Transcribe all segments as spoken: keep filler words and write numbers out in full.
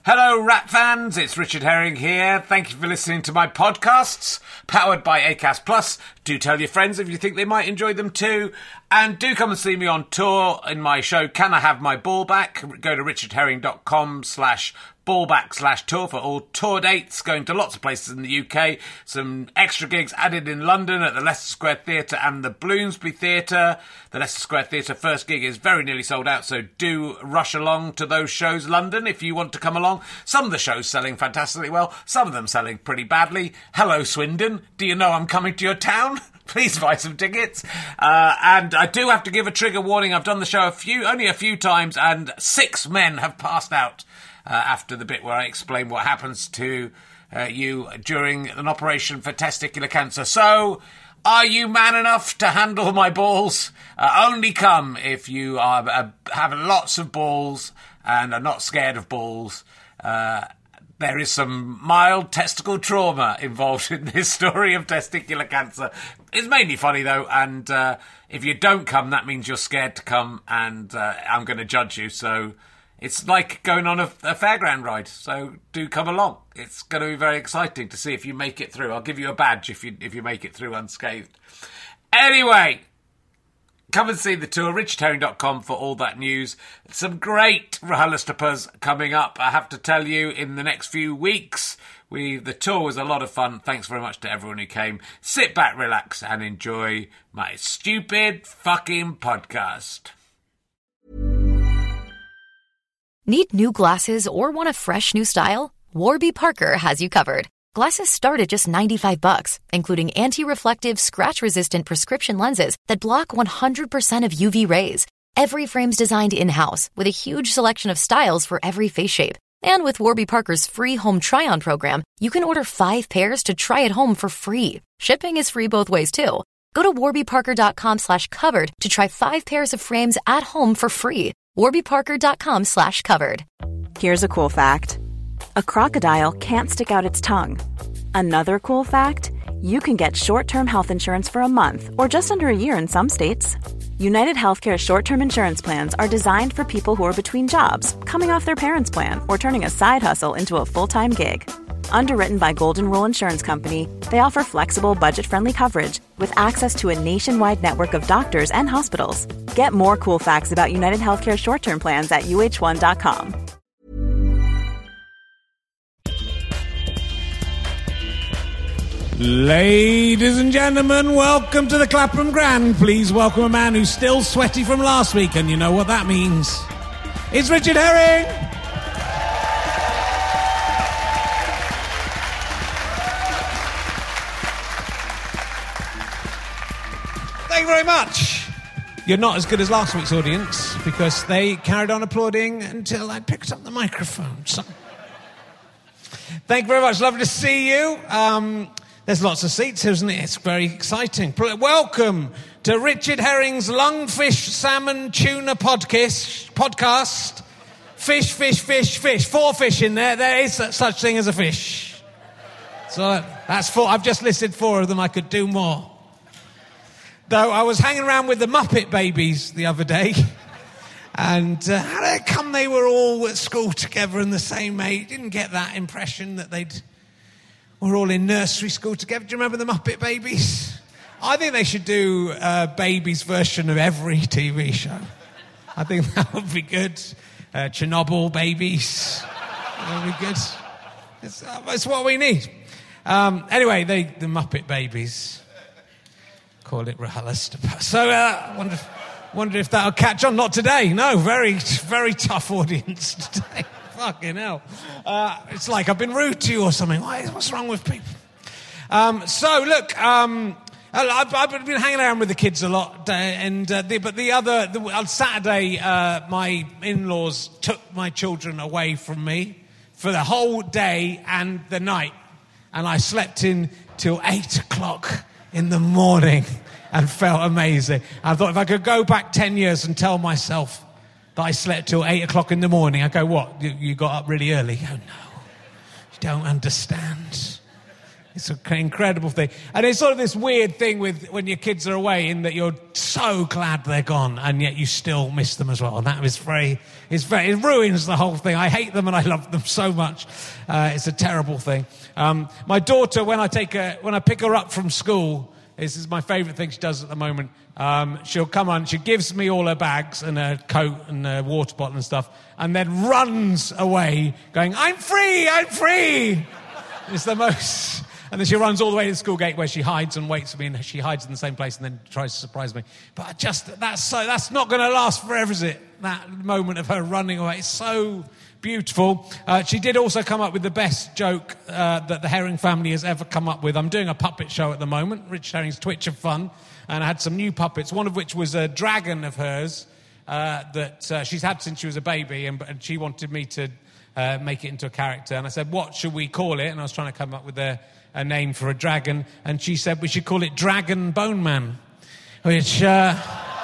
Hello, Rat fans. It's Richard Herring here. Thank you for listening to my podcasts, powered by Acast Plus. Do tell your friends if you think they might enjoy them too. And do come and see me on tour in my show, Can I Have My Ball Back? Go to richardherring.com slash ballback slash tour for all tour dates, going to lots of places in the U K. Some extra gigs added in London at the Leicester Square Theatre and the Bloomsbury Theatre. The Leicester Square Theatre first gig is very nearly sold out, so do rush along to those shows, London, if you want to come along. Some of the shows selling fantastically well, some of them selling pretty badly. Hello, Swindon. Do you know I'm coming to your town? Please buy some tickets. Uh, and I do have to give a trigger warning. I've done the show a few, only a few times, and six men have passed out uh, after the bit where I explain what happens to uh, you during an operation for testicular cancer. So, are you man enough to handle my balls? Uh, only come if you are uh, have lots of balls and are not scared of balls. Uh, There is some mild testicle trauma involved in this story of testicular cancer. It's mainly funny, though, and uh, if you don't come, that means you're scared to come, and uh, I'm going to judge you. So it's like going on a, a fairground ride, so do come along. It's going to be very exciting to see if you make it through. I'll give you a badge if you if you make it through unscathed. Anyway, come and see the tour, richard herring dot com for all that news. Some great RHLSTPs coming up, I have to tell you, in the next few weeks. We The tour was a lot of fun. Thanks very much to everyone who came. Sit back, relax, and enjoy my stupid fucking podcast. Need new glasses or want a fresh new style? Warby Parker has you covered. Glasses start at just ninety-five bucks, including anti-reflective, scratch-resistant prescription lenses that block one hundred percent of U V rays. Every frame's designed in-house with a huge selection of styles for every face shape. And with Warby Parker's free home try-on program, you can order five pairs to try at home for free. Shipping is free both ways, too. Go to warbyparker.com slash covered to try five pairs of frames at home for free. warbyparker.com slash covered. Here's a cool fact. A crocodile can't stick out its tongue. Another cool fact, you can get short-term health insurance for a month or just under a year in some states. United Healthcare short-term insurance plans are designed for people who are between jobs, coming off their parents' plan, or turning a side hustle into a full-time gig. Underwritten by Golden Rule Insurance Company, they offer flexible, budget-friendly coverage with access to a nationwide network of doctors and hospitals. Get more cool facts about United Healthcare short-term plans at U H one dot com. Ladies and gentlemen, welcome to the Clapham Grand. Please welcome a man who's still sweaty from last week, and you know what that means. It's Richard Herring! Thank you very much. You're not as good as last week's audience, because they carried on applauding until I picked up the microphone. So, thank you very much. Lovely to see you. Um... There's lots of seats, isn't it? It's very exciting. Welcome to Richard Herring's Lungfish Salmon Tuna podcast. podcast. Fish, fish, fish, fish. Four fish in there. There is such thing as a fish. So that's four. I've just listed four of them. I could do more. Though I was hanging around with the Muppet Babies the other day. And uh, how did it come they were all at school together in the same age? Didn't get that impression that they'd... We're all in nursery school together. Do you remember the Muppet Babies? I think they should do a babies version of every T V show. I think that would be good. Uh, Chernobyl babies. That would be good. It's, uh, it's what we need. Um, anyway, they, the Muppet Babies. Call it RHLSTP. So I uh, wonder, wonder if that'll catch on. Not today. No, very, very tough audience today. Fucking hell. Uh, it's like I've been rude to you or something. Why, what's wrong with people? Um, so, look, um, I've, I've been hanging around with the kids a lot. Uh, and uh, the, But the other, the, on Saturday, uh, my in-laws took my children away from me for the whole day and the night. And I slept in till eight o'clock in the morning and felt amazing. I thought if I could go back ten years and tell myself that I slept till eight o'clock in the morning, I go, what, you, you got up really early? Oh, no, you don't understand. It's an incredible thing. And it's sort of this weird thing with when your kids are away in that you're so glad they're gone and yet you still miss them as well. And that is very, it's very, it ruins the whole thing. I hate them and I love them so much. Uh, it's a terrible thing. Um, my daughter, when I take her, when I pick her up from school, this is my favourite thing she does at the moment. Um, she'll come on, she gives me all her bags and her coat and her water bottle and stuff, and then runs away going, I'm free, I'm free. It's the most... And then she runs all the way to the school gate where she hides and waits for me, and she hides in the same place and then tries to surprise me. But I just, that's so, that's not going to last forever, is it? That moment of her running away. It's so beautiful. Uh, she did also come up with the best joke uh, that the Herring family has ever come up with. I'm doing a puppet show at the moment, Rich Herring's Twitch of Fun, and I had some new puppets, one of which was a dragon of hers uh, that uh, she's had since she was a baby, and, and she wanted me to uh, make it into a character. And I said, what should we call it? And I was trying to come up with a... a name for a dragon, and she said we should call it Dragon Bone Man, which uh,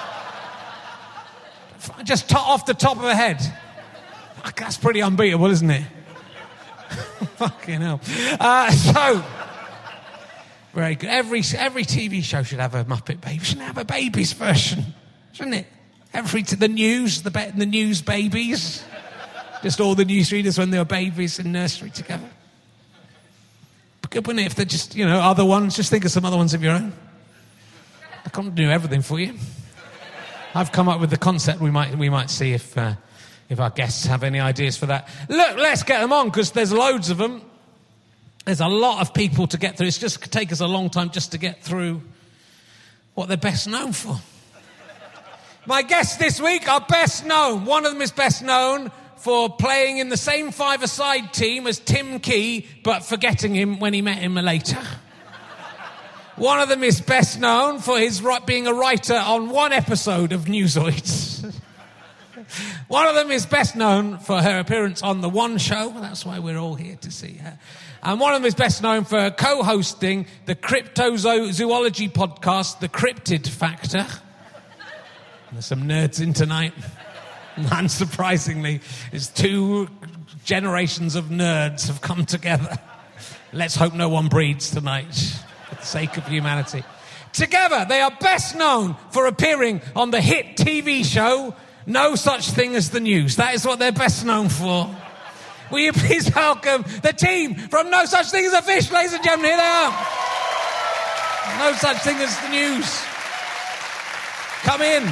just to- off the top of her head, that's pretty unbeatable, isn't it? Fucking hell. Uh, so, very good. Every every T V show should have a Muppet Baby. Shouldn't it have a babies version, shouldn't it? Every t- the news, the be- the news babies, just all the newsreaders when they were babies in nursery together. Good, wouldn't it, if they're just, you know, other ones? Just think of some other ones of your own. I can't do everything for you. I've come up with the concept. We might we might see if uh, if our guests have any ideas for that. Look, let's get them on, because there's loads of them. There's a lot of people to get through. It's just going to take us a long time just to get through what they're best known for. My guests this week are best known. One of them is best known for playing in the same five-a-side team as Tim Key, but forgetting him when he met him later. One of them is best known for his being a writer on one episode of Newsoids. One of them is best known for her appearance on The One Show. That's why we're all here to see her. And one of them is best known for co-hosting the cryptozoology podcast, The Cryptid Factor. There's some nerds in tonight. Unsurprisingly, it's two generations of nerds have come together. Let's hope no one breeds tonight, for the sake of humanity. Together, they are best known for appearing on the hit T V show No Such Thing as the News. That is what they're best known for. Will you please welcome the team from No Such Thing as a Fish, ladies and gentlemen? Here they are. No Such Thing as the News. Come in.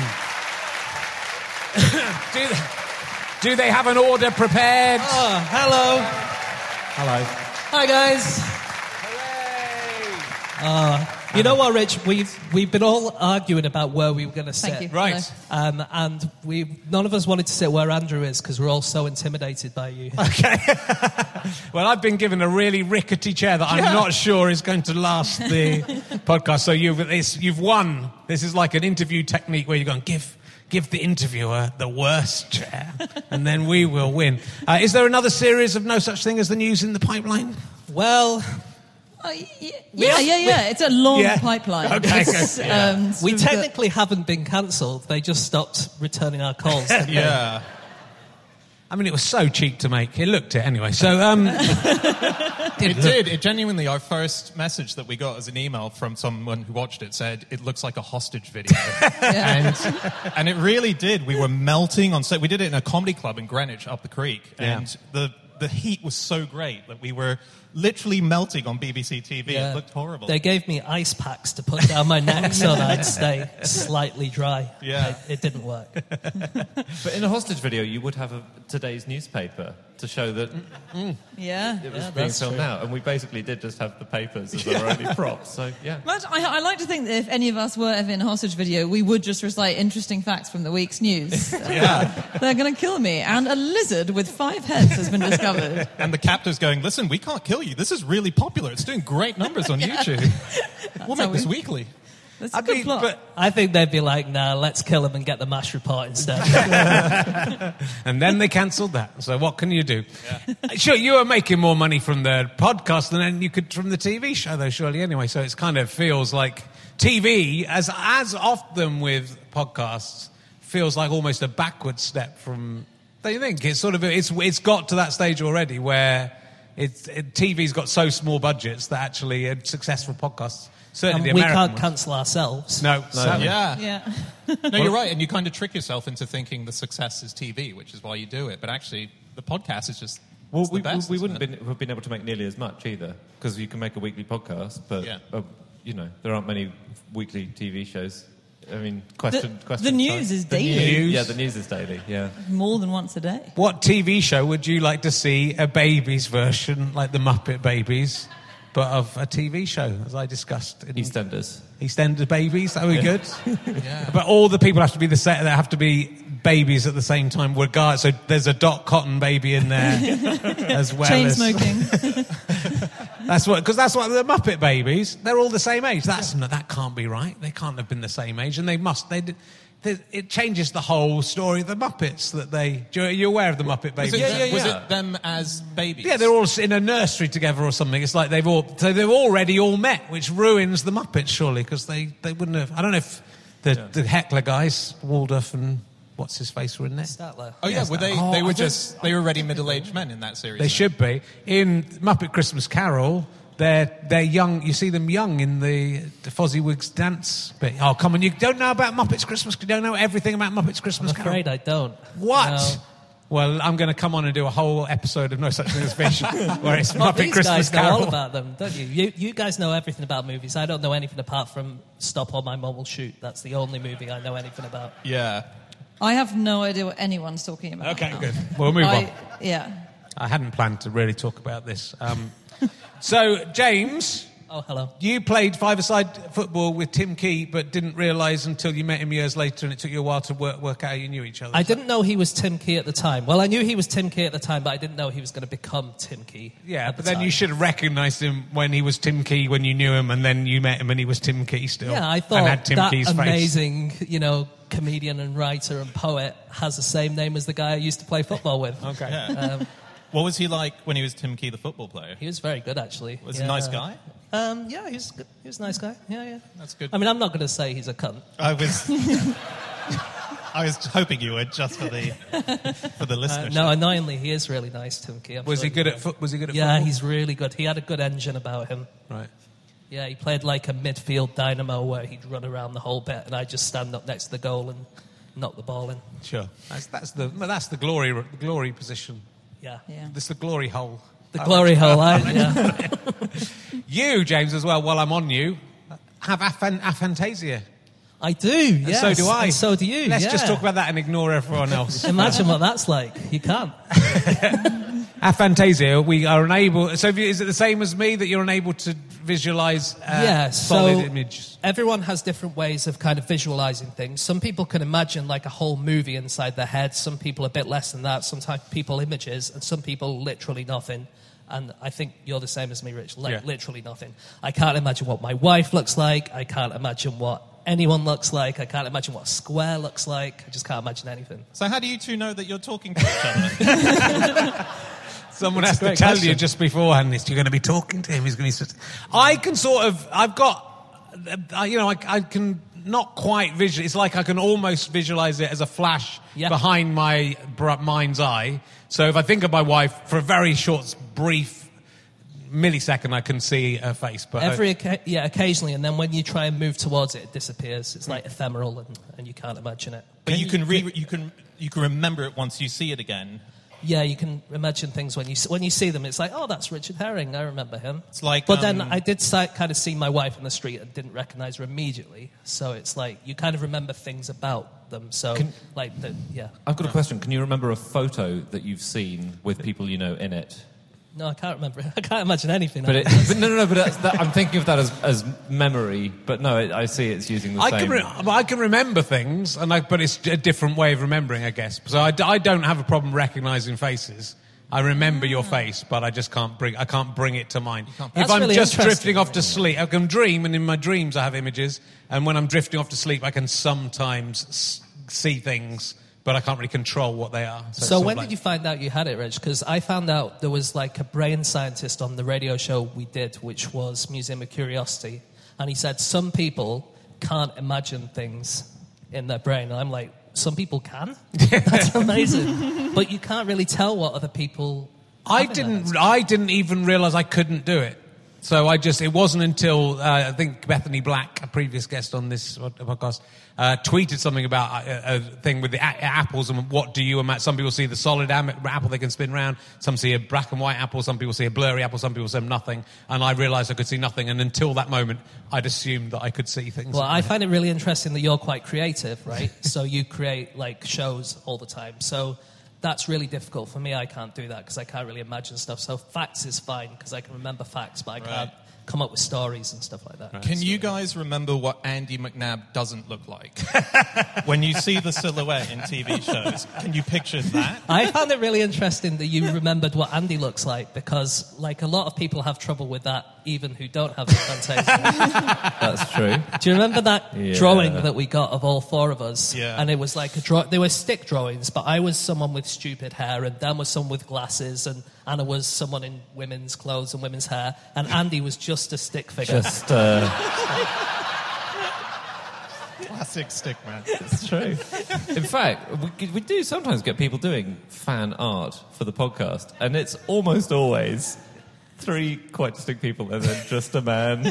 do, they, do they have an order prepared? Oh, hello. Hello. Hi, guys. Hooray! Uh, you know what, Rich? We've we've been all arguing about where we were going to sit. Thank you. Right. Um, and we none of us wanted to sit where Andrew is because we're all so intimidated by you. Okay. Well, I've been given a really rickety chair that I'm Yeah. not sure is going to last the podcast. So you've it's, you've won. This is like an interview technique where you're going, give give the interviewer the worst chair, and then we will win. Uh, is there another series of No Such Thing as the News in the pipeline? Well, Oh, y- yeah, yeah, yeah. It's a long Yeah. pipeline. Okay, It's, okay, yeah. um, we sort of got- technically haven't been cancelled. They just stopped returning our calls. didn't they? Yeah. I mean, it was so cheap to make. It looked it anyway. So, um... It did. It genuinely, our first message that we got as an email from someone who watched it said, it looks like a hostage video. and, and it really did. We were melting on set. We did it in a comedy club in Greenwich up the creek. Yeah. And the, the heat was so great that we were literally melting on B B C T V. Yeah. It looked horrible. They gave me ice packs to put down my neck so that I'd stay slightly dry. Yeah. It, it didn't work. But in a hostage video, you would have a, today's newspaper to show that Yeah. it was Yeah, being that's filmed true. now. And we basically did just have the papers as our only props. So, yeah. But I, I like to think that if any of us were ever in a hostage video, we would just recite interesting facts from the week's news. Yeah. They're going to kill me. And a lizard with five heads has been discovered. and the captor's going, listen, we can't kill you. This is really popular. It's doing great numbers on YouTube. We'll how make this we- weekly. That's a I good mean, plot. but I think they'd be like, nah, let's kill him and get the MASH report instead. and then they cancelled that. So what can you do? Sure, you are making more money from the podcast than you could from the T V show, though, surely, anyway. So it kind of feels like T V, as as often with podcasts, feels like almost a backward step from... Don't you think? It's sort of... It's it's got to that stage already where it's, it, T V's got so small budgets that actually uh, successful podcasts, certainly And the we American can't ones. cancel ourselves. No, sadly. Yeah. Yeah. No, you're right, and you kind of trick yourself into thinking the success is T V, which is why you do it. But actually, the podcast is just Well, it's we, the best, we isn't wouldn't it? been, have been able to make nearly as much either, because you can make a weekly podcast, but Yeah. uh, you know there aren't many weekly T V shows. I mean, question, The- question. the news time. is The daily. news- News. Yeah, the news is daily. Yeah. More than once a day. What T V show would you like to see a babies version, like the Muppet Babies, but of a T V show, as I discussed? In EastEnders. EastEnders Babies, that would be good. But all the people have to be the same. They have to be babies at the same time. Regard. So there's a Dot Cotton baby in there as well. Chain as, smoking. That's what, because that's what the Muppet Babies. They're all the same age. That's no, that can't be right. They can't have been the same age, and they must. They. they it changes the whole story of the Muppets. That they. Are you aware of the Muppet Babies? Was, it, Yeah, yeah, was yeah. it them as babies? Yeah, they're all in a nursery together or something. It's like they've all so they've already all met, which ruins the Muppets surely because they, they wouldn't have. I don't know if the, Yeah. the heckler guys, Waldorf and what's his face, were in there. Statler. Oh yeah, Yes, were they? oh, they I were don't- just. They were already middle-aged men in that series. They then. should be in Muppet Christmas Carol. They're they're young. You see them young in the, the Fozziwigs dance bit. Oh come on! You don't know about Muppets Christmas. You don't know everything about Muppets Christmas I'm Carol. afraid I don't. What? No. Well, I'm going to come on and do a whole episode of No Such Thing as Fish, where it's Well, Muppet these Christmas guys know Carol. all about them, don't you? you? You guys know everything about movies. I don't know anything apart from Stop or My Mum Will Shoot. That's the only movie I know anything about. Yeah. I have no idea what anyone's talking about. Okay, now. good. We'll move I, on. Yeah. I hadn't planned to really talk about this. Um, so, James, Oh, hello. you played five-a-side football with Tim Key, but didn't realise until you met him years later, and it took you a while to work, work out you knew each other. I didn't know he was Tim Key at the time. Well, I knew he was Tim Key at the time, but I didn't know he was going to become Tim Key. Yeah, at but the then time. you should have recognised him when he was Tim Key when you knew him, and then you met him and he was Tim Key still. Yeah, I and thought had Tim that Key's face. amazing, you know, comedian and writer and poet has the same name as the guy I used to play football with. Okay. Um, What was he like when he was Tim Key, the football player? he was very good, actually. Was he Yeah. a nice guy? Um, yeah, he was good. He was a nice guy. Yeah, yeah. That's good. I mean, I'm not going to say he's a cunt. I was. I was hoping you would just for the for the Uh, listeners. no, annoyingly, he is really nice, Tim Key. I'm Was sure he you good know. at foot? Was he good at Yeah, football? he's really good. He had a good engine about him. Right. Yeah, he played like a midfield dynamo where he'd run around the whole bit, and I'd just stand up next to the goal and knock the ball in. Sure. That's, that's the well, that's the glory the glory position. Yeah. Yeah. That's the glory hole. The glory hole, I, yeah. You, James, as well. While I'm on you, have aphan- aphantasia. I do, And yes. so do I. And so do you, Let's yeah. just talk about that and ignore everyone else. Imagine what that's like. You can't. Aphantasia, we are unable. So, have you- is it the same as me that you're unable to visualize uh, yeah, solid so images? everyone has different ways of kind of visualizing things. Some people can imagine like a whole movie inside their head. Some people a bit less than that. Sometimes people images, and some people literally nothing. And I think you're the same as me, Rich. Like Yeah. literally nothing. I can't imagine what my wife looks like. I can't imagine what anyone looks like. I can't imagine what a square looks like. I just can't imagine anything. So how do you two know that you're talking to each other? Someone That's has a to great tell question. you just beforehand. You're going to be talking to him. He's going to be. Sit- I can sort of. I've got. Uh, you know, I, I can not quite visual. It's like I can almost visualize it as a flash Yeah. behind my br- mind's eye. So if I think of my wife for a very short, brief millisecond, I can see her face. But uh, Every oca- yeah, occasionally, and then when you try and move towards it, it disappears. It's like ephemeral, and, and you can't imagine it. But you can re- you can you can remember it once you see it again. Yeah, you can imagine things when you s- when you see them. It's like, oh, that's Richard Herring. I remember him. It's like, but then um, I did si- kind of see my wife in the street and didn't recognize her immediately. So it's like you kind of remember things about them. So Can- like, the, yeah. I've got a question. Can you remember a photo that you've seen with people you know in it? No, I can't remember. I can't imagine anything. But, it, else. but no, no, no. But that's, that, I'm thinking of that as, as memory. But no, it, I see it's using the I same. can, re- I can remember things, and I, but it's a different way of remembering, I guess. So I, d- I don't have a problem recognizing faces. I remember your face, but I just can't bring. I can't bring it to mind. If That's I'm really just interesting. drifting off to sleep, I can dream, and in my dreams I have images. And when I'm drifting off to sleep, I can sometimes s- see things, but I can't really control what they are. it's So sort of when like- did you find out you had it, Rich? Because I found out there was like a brain scientist on the radio show we did, which was Museum of Curiosity, and he said some people can't imagine things in their brain. And I'm like, some people can? That's amazing. But you can't really tell what other people I having didn't. that. I didn't even realise I couldn't do it. So I just. It wasn't until uh, I think Bethany Black, a previous guest on this podcast, uh, tweeted something about a, a thing with the a- apples and what do you imagine. Some people see the solid am- apple they can spin round. Some see a black and white apple. Some people see a blurry apple. Some people see nothing. And I realised I could see nothing. And until that moment, I'd assumed that I could see things. Well, I find it really interesting that you're quite creative, right? So you create like shows all the time. So that's really difficult for me. I can't do that because I can't really imagine stuff. So facts is fine because I can remember facts, but I can't come up with stories and stuff like that. Right. Can you guys remember what Andy McNabb doesn't look like? When you see the silhouette in T V shows, can you picture that? I found it really interesting that you remembered what Andy looks like because, like, a lot of people have trouble with that, even who don't have the Fantasia. That's true. Do you remember that Yeah. drawing that we got of all four of us? Yeah. And it was like a draw. They were stick drawings, but I was someone with stupid hair, and Dan was someone with glasses, and Anna was someone in women's clothes and women's hair, and Andy was just a stick figure. Just, uh, Classic stick man. it's true. In fact, we, we do sometimes get people doing fan art for the podcast, and it's almost always three quite distinct people and then just a man.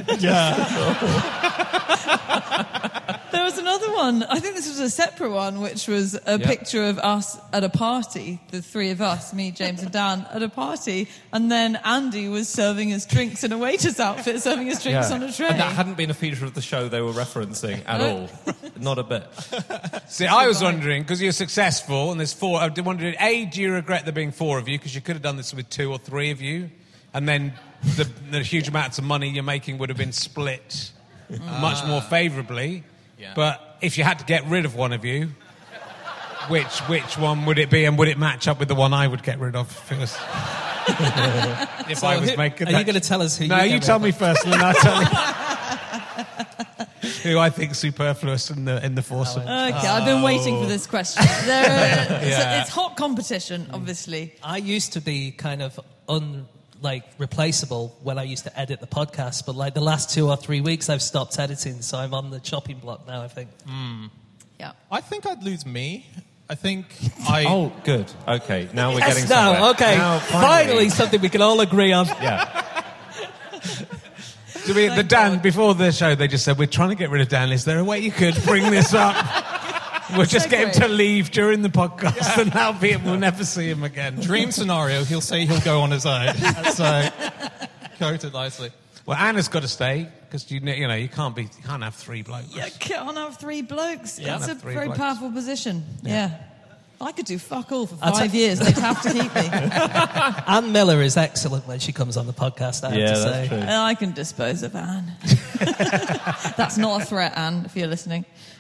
There was another one, I think this was a separate one, which was a Yeah. picture of us at a party, the three of us, me, James and Dan, at a party, and then Andy was serving us drinks in a waiter's outfit, serving us drinks on a tray. And that hadn't been a feature of the show they were referencing at all. Not a bit. See, I was wondering, because you're successful, and there's four, I wondered, A, do you regret there being four of you? Because you could have done this with two or three of you, and then the, the huge amounts of money you're making would have been split much more favourably. Yeah. But if you had to get rid of one of you, which which one would it be, and would it match up with the one I would get rid of if it was... if I was who- making are that... you going to tell us who No, you you get tell rid me of? first, and then I'll tell you who I think superfluous in the in the foursome. Okay, I've been waiting for this question. There are, it's, Yeah. it's hot competition, obviously. I used to be kind of un like replaceable when I used to edit the podcast, but like the last two or three weeks I've stopped editing, so I'm on the chopping block now, I think. Yeah. I think I'd lose me. I think I... Oh, good. Okay, now we're Yes, getting now, somewhere. okay. Now, finally. something we can all agree on. Yeah. To be, the Thank Dan, God. before the show, they just said, we're trying to get rid of Dan. Is there a way you could bring this up? We'll just So get him great. to leave during the podcast, and that'll be it. We'll never see him again. Dream scenario, he'll say he'll go on his own. So, quoted nicely. Well, Anna's got to stay, because you, you know, you can't be, you can't have three blokes. You can't have three blokes. Yeah. It's a Have three very blokes. powerful position. Yeah. I could do fuck all for I'll five ta- years. They'd have to keep me. Anne Miller is excellent when she comes on the podcast, I have Yeah, to that's say. true. And I can dispose of Anne. That's not a threat, Anne, if you're listening.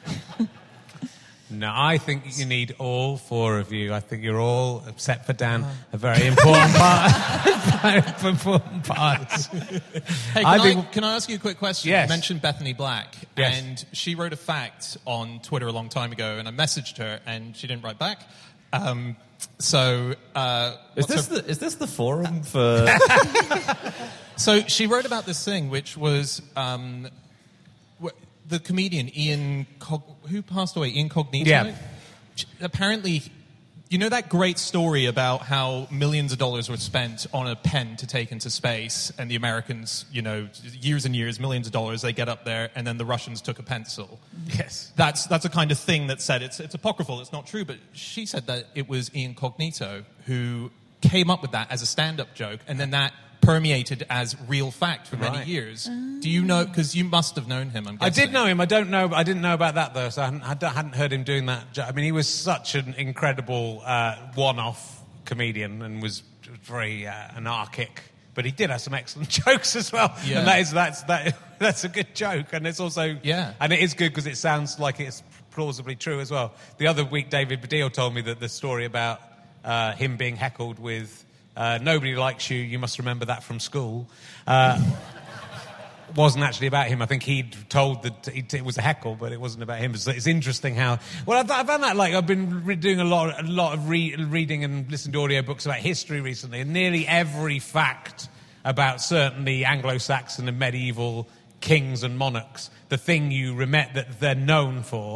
No, I think you need all four of you. I think you're all, except for Dan, a very important part. very important part. Hey, can I I, think- can I ask you a quick question? Yes. You mentioned Bethany Black, Yes. and she wrote a fact on Twitter a long time ago, and I messaged her, and she didn't write back. Um, so, uh, Is what's this, her- the, is this the forum for... so she wrote about this thing, which was um, wh- the comedian Ian, Cog- who passed away, Ian Cognito. Yeah. Apparently, you know that great story about how millions of dollars were spent on a pen to take into space, and the Americans, you know, years and years, millions of dollars, they get up there, and then the Russians took a pencil. Yes. That's that's a kind of thing that said it's it's apocryphal, it's not true, but she said that it was Ian Cognito who came up with that as a stand-up joke, and then that permeated as real fact for many Right. years. Do you know? Because you must have known him. I'm I guessing. did know him. I don't know. I didn't know about that though. So I hadn't, I don't- hadn't heard him doing that. jo- I mean, he was such an incredible uh, one-off comedian and was very uh, anarchic. But he did have some excellent jokes as well. Yeah. And that is that's that that's a good joke. And it's also Yeah. And it is good because it sounds like it's plausibly true as well. The other week, David Baddiel told me that the story about uh, him being heckled with uh, "Nobody likes you. You must remember that from school." Uh, wasn't actually about him. I think he'd told that he- it was a heckle, but it wasn't about him. It's, it's interesting how... Well, I've, I've found that, like, I've been re- doing a lot, a lot of re- reading and listening to audiobooks about history recently, and nearly every fact about certainly Anglo-Saxon and medieval kings and monarchs, the thing you remember that they're known for,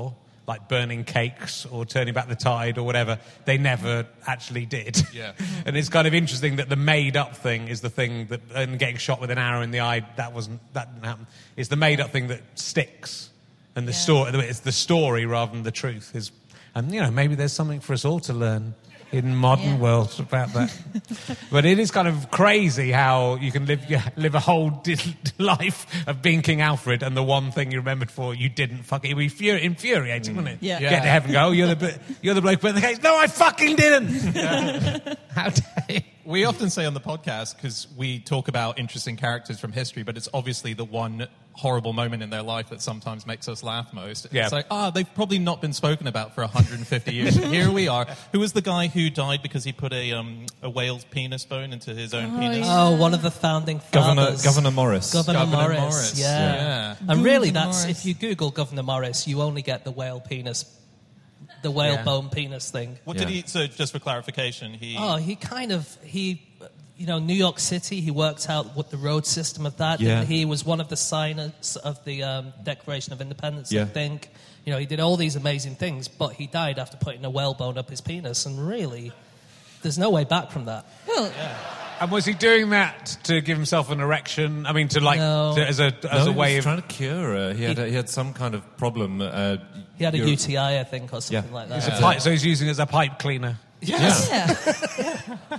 like burning cakes or turning back the tide or whatever, they never actually did. Yeah. And it's kind of interesting that the made-up thing is the thing that, and getting shot with an arrow in the eye, that wasn't, that didn't happen. It's the made-up thing that sticks. And the Yeah. story, it's the story rather than the truth. Is, and, you know, maybe there's something for us all to learn in modern Yeah. world about that. But it is kind of crazy how you can live yeah, live a whole di- life of being King Alfred, and the one thing you remembered for you didn't fucking. It would be furi- infuriating, wouldn't it? Yeah. You get to heaven and go, oh, you're the bl- you're the bloke put in the case. No, I fucking didn't. How dare you? We often say on the podcast, because we talk about interesting characters from history, but it's obviously the one horrible moment in their life that sometimes makes us laugh most. Yeah. It's like, ah, they've probably not been spoken about for one hundred fifty years. Here we are. Who was the guy who died because he put a um, a whale's penis bone into his own Oh, penis? yeah. Oh, one of the founding Governor, fathers. Governor Morris. Governor, Governor Morris, Morris, yeah. yeah. And really, Governor that's Morris. if you Google Governor Morris, you only get the whale penis, the whale Yeah. bone penis thing. What Yeah. did he? So, just for clarification, he. Oh, he kind of he, you know, New York City. He worked out what the road system of that. Yeah. He was one of the signers of the um, Declaration of Independence. Yeah. I think. You know, he did all these amazing things, but he died after putting a whale bone up his penis. And really, there's no way back from that. Well, And was he doing that to give himself an erection? I mean, to like No. to, as a as no, a way he was of. trying to cure her. He had, He- he had some kind of problem. Uh, He had a You're- U T I, I think, or something Yeah. like It's that. a pipe, so he's using it as a pipe cleaner. Yes. yeah.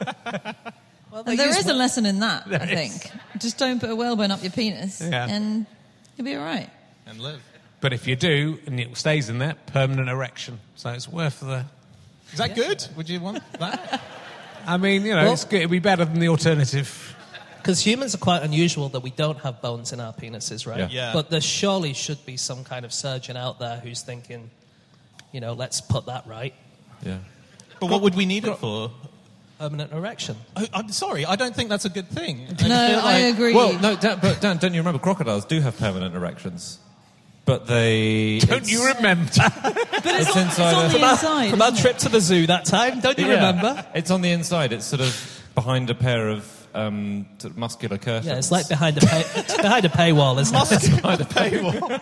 Well, they And there use is a lesson in that, There I is. think. Just don't put a whalebone up your penis, Yeah. and you'll be all right. And live. But if you do, and it stays in there, permanent erection. So it's worth the. Is that good? Would you want that? I mean, you know, Well- it's good. It'd be better than the alternative. Because humans are quite unusual that we don't have bones in our penises, right? Yeah. Yeah. But there surely should be some kind of surgeon out there who's thinking, you know, let's put that right. yeah. But what would we need it for? Permanent erection. Oh, I'm sorry, I don't think that's a good thing. No, feel I like- agree. Well, no, Dan, but Dan, don't you remember crocodiles do have permanent erections? But they... Don't it's- you remember? It's inside It's on a- the inside. From our isn't it? trip to the zoo that time, don't you Yeah. remember? It's on the inside. It's sort of behind a pair of um, sort of muscular curtains. Yeah, it's like behind a pay- it's behind a paywall, isn't it? Behind a paywall.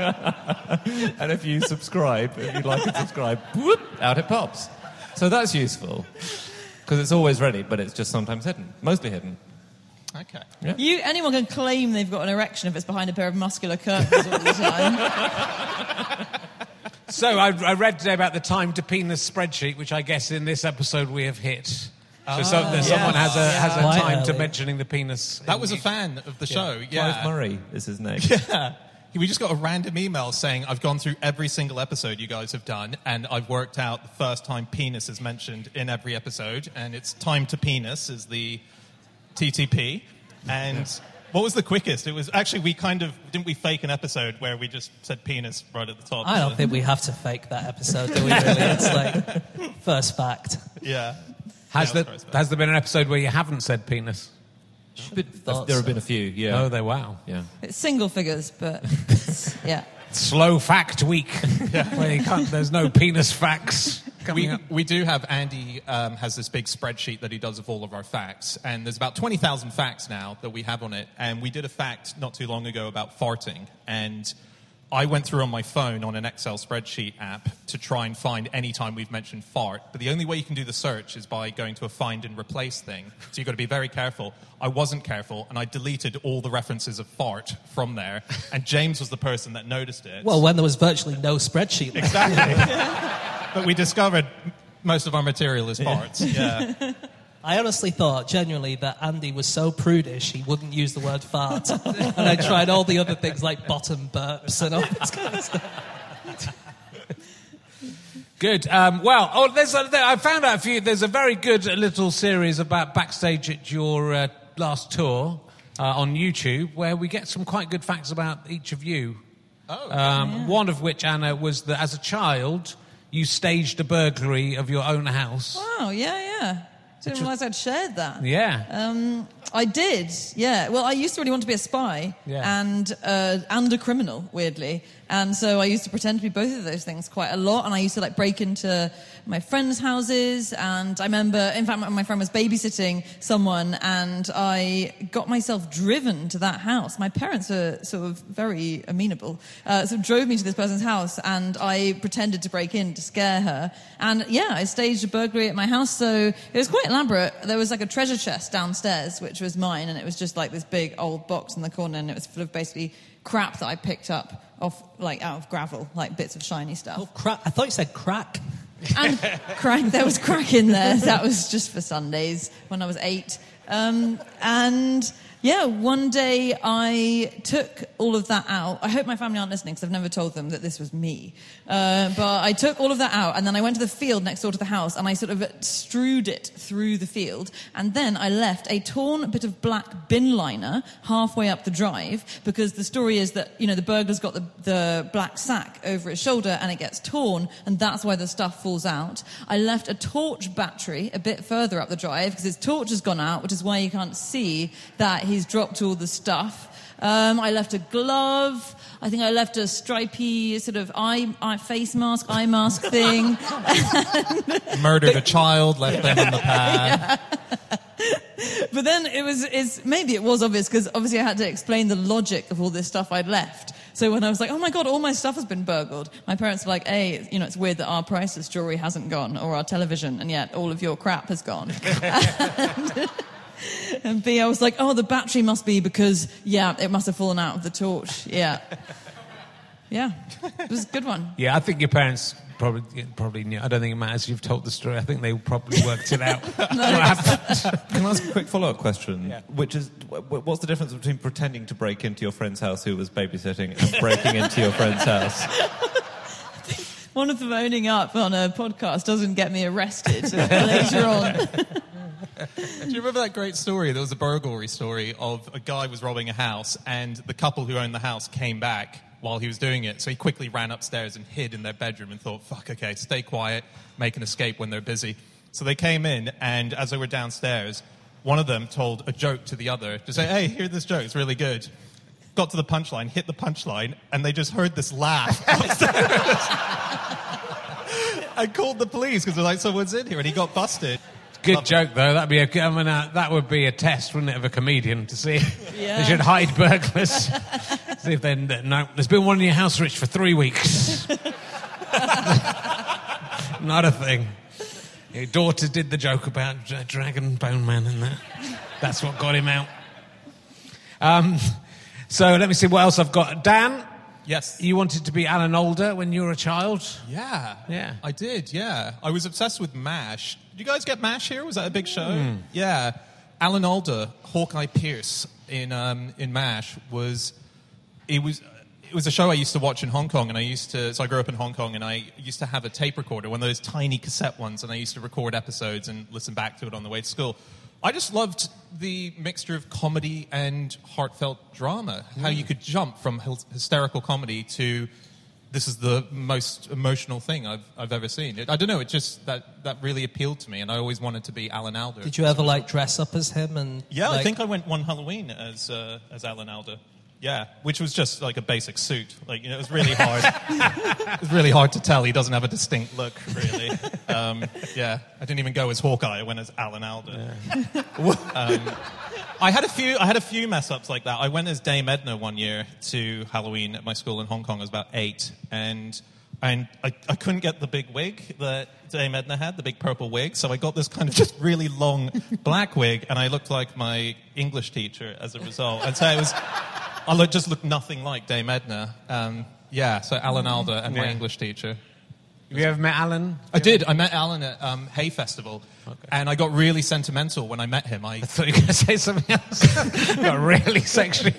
And if you subscribe, if you like and subscribe, whoop, out it pops. So that's useful. Because it's always ready, but it's just sometimes hidden. Mostly hidden. Okay. You, anyone can claim they've got an erection if it's behind a pair of muscular curtains all the time. So I, I read today about the time to penis spreadsheet, which I guess in this episode we have hit. So, so that someone has a has a Quite time to early. mentioning the penis. That was a fan of the show. Yeah. Clive Murray is his name. Yeah. We just got a random email saying, I've gone through every single episode you guys have done, and I've worked out the first time penis is mentioned in every episode, and it's time to penis is the T T P. And what was the quickest? It was actually, we kind of, didn't we fake an episode where we just said penis right at the top? I don't think we have to fake that episode, do we really? It's like, first fact. Yeah. Has, Yeah, there, that's right. has there been an episode where you haven't said penis? But Thought there have so. been a few, yeah. Oh, they wow. Yeah. It's single figures, but it's, yeah. Slow fact week. Where you can't, there's no penis facts coming We, up. we do have, Andy um, has this big spreadsheet that he does of all of our facts, and there's about twenty thousand facts now that we have on it, and we did a fact not too long ago about farting, and I went through on my phone on an Excel spreadsheet app to try and find any time we've mentioned fart, but the only way you can do the search is by going to a find and replace thing, so you've got to be very careful. I wasn't careful, and I deleted all the references of fart from there, and James was the person that noticed it. Well, when there was virtually no spreadsheet. left. Exactly. But we discovered most of our material is farts. Yeah. I honestly thought, genuinely, that Andy was so prudish he wouldn't use the word fart. And I tried all the other things like bottom burps and all this kind of stuff. Good. Um, well, oh, there's a, there, I found out a few. There's a very good little series about backstage at your uh, last tour uh, on YouTube, where we get some quite good facts about each of you. Oh. Um, One of which, Anna, was that as a child you staged a burglary of your own house. Wow, yeah, yeah. Didn't realise I'd shared that. Yeah. Um, I did, yeah. Well, I used to really want to be a spy Yeah. and uh, and a criminal, weirdly. And so I used to pretend to be both of those things quite a lot. And I used to like break into my friends' houses. And I remember, in fact, my friend was babysitting someone and I got myself driven to that house. My parents were sort of very amenable. Uh, so drove me to this person's house and I pretended to break in to scare her. And yeah, I staged a burglary at my house. So it was quite elaborate. There was like a treasure chest downstairs, which was mine. And it was just like this big old box in the corner. And it was full of basically crap that I picked up off, like out of gravel, like bits of shiny stuff. Oh, crack. I thought you said crack. And crack, there was crack in there. That was just for Sundays when I was eight. Um, and yeah, one day I took all of that out. I hope my family aren't listening because I've never told them that this was me. Uh, but I took all of that out and then I went to the field next door to the house and I sort of strewed it through the field. And then I left a torn bit of black bin liner halfway up the drive because the story is that, you know, the burglar's got the, the black sack over his shoulder and it gets torn and that's why the stuff falls out. I left a torch battery a bit further up the drive because his torch has gone out, which is why you can't see that he's dropped all the stuff. Um, I left a glove. I think I left a stripy sort of eye, eye face mask, eye mask thing. Murdered a child, left them on the pad. Yeah. But then it was, it's, maybe it was obvious because obviously I had to explain the logic of all this stuff I'd left. So when I was like, oh my God, all my stuff has been burgled, my parents were like, A, you know, it's weird that our priceless jewelry hasn't gone or our television and yet all of your crap has gone. and, And B, I was like, oh, the battery must be because, yeah, it must have fallen out of the torch. Yeah. Yeah. It was a good one. Yeah, I think your parents probably probably knew. I don't think it matters. You've told the story. I think they probably worked it out. Can I ask a quick follow-up question? Yeah. Which is, what's the difference between pretending to break into your friend's house who was babysitting and breaking into your friend's house? One of them owning up on a podcast doesn't get me arrested later on. Do you remember that great story? There was a burglary story of a guy was robbing a house and the couple who owned the house came back while he was doing it. So he quickly ran upstairs and hid in their bedroom and thought, fuck, okay, stay quiet, make an escape when they're busy. So they came in and as they were downstairs, one of them told a joke to the other to say, hey, hear this joke, it's really good. Got to the punchline, hit the punchline, and they just heard this laugh upstairs. I called the police because they're like, someone's in here, and he got busted. Good Love joke, though. That'd be a, I mean, uh, that would be a test, wouldn't it, of a comedian to see. Yeah. They should hide burglars. See if they no. There's been one in your house, Rich, for three weeks. Not a thing. Your daughter did the joke about uh, Dragon Bone Man and that. That's what got him out. Um, so let me see what else I've got. Dan? Yes. You wanted to be Alan Alda when you were a child? Yeah. Yeah. I did, yeah. I was obsessed with MASH. Did you guys get MASH here? Was that a big show? Mm. Yeah. Alan Alda, Hawkeye Pierce in um, in MASH was it was it was a show I used to watch in Hong Kong, and I used to so I grew up in Hong Kong, and I used to have a tape recorder, one of those tiny cassette ones, and I used to record episodes and listen back to it on the way to school. I just loved the mixture of comedy and heartfelt drama. Mm. How you could jump from hysterical comedy to this is the most emotional thing I've I've ever seen. It, I don't know. It just that that really appealed to me, and I always wanted to be Alan Alda. Did you ever like dress up as him? And yeah, like... I think I went one Halloween as uh, as Alan Alda. Yeah, which was just like a basic suit. Like, you know, it was really hard. It was really hard to tell. He doesn't have a distinct look, really. Um, yeah, I didn't even go as Hawkeye. I went as Alan Alda. Yeah. um, I had a few. I had a few mess ups like that. I went as Dame Edna one year to Halloween at my school in Hong Kong. I was about eight, and and I, I couldn't get the big wig that Dame Edna had, the big purple wig. So I got this kind of just really long black wig, and I looked like my English teacher as a result. And so it was. I look, just looked nothing like Dame Edna. Um, yeah, so Alan Alda and my yeah. English teacher. Have you ever met Alan? I did. I met Alan at um, Hay Festival, okay. And I got really sentimental when I met him. I, I thought you were going to say something else. Got really sexually.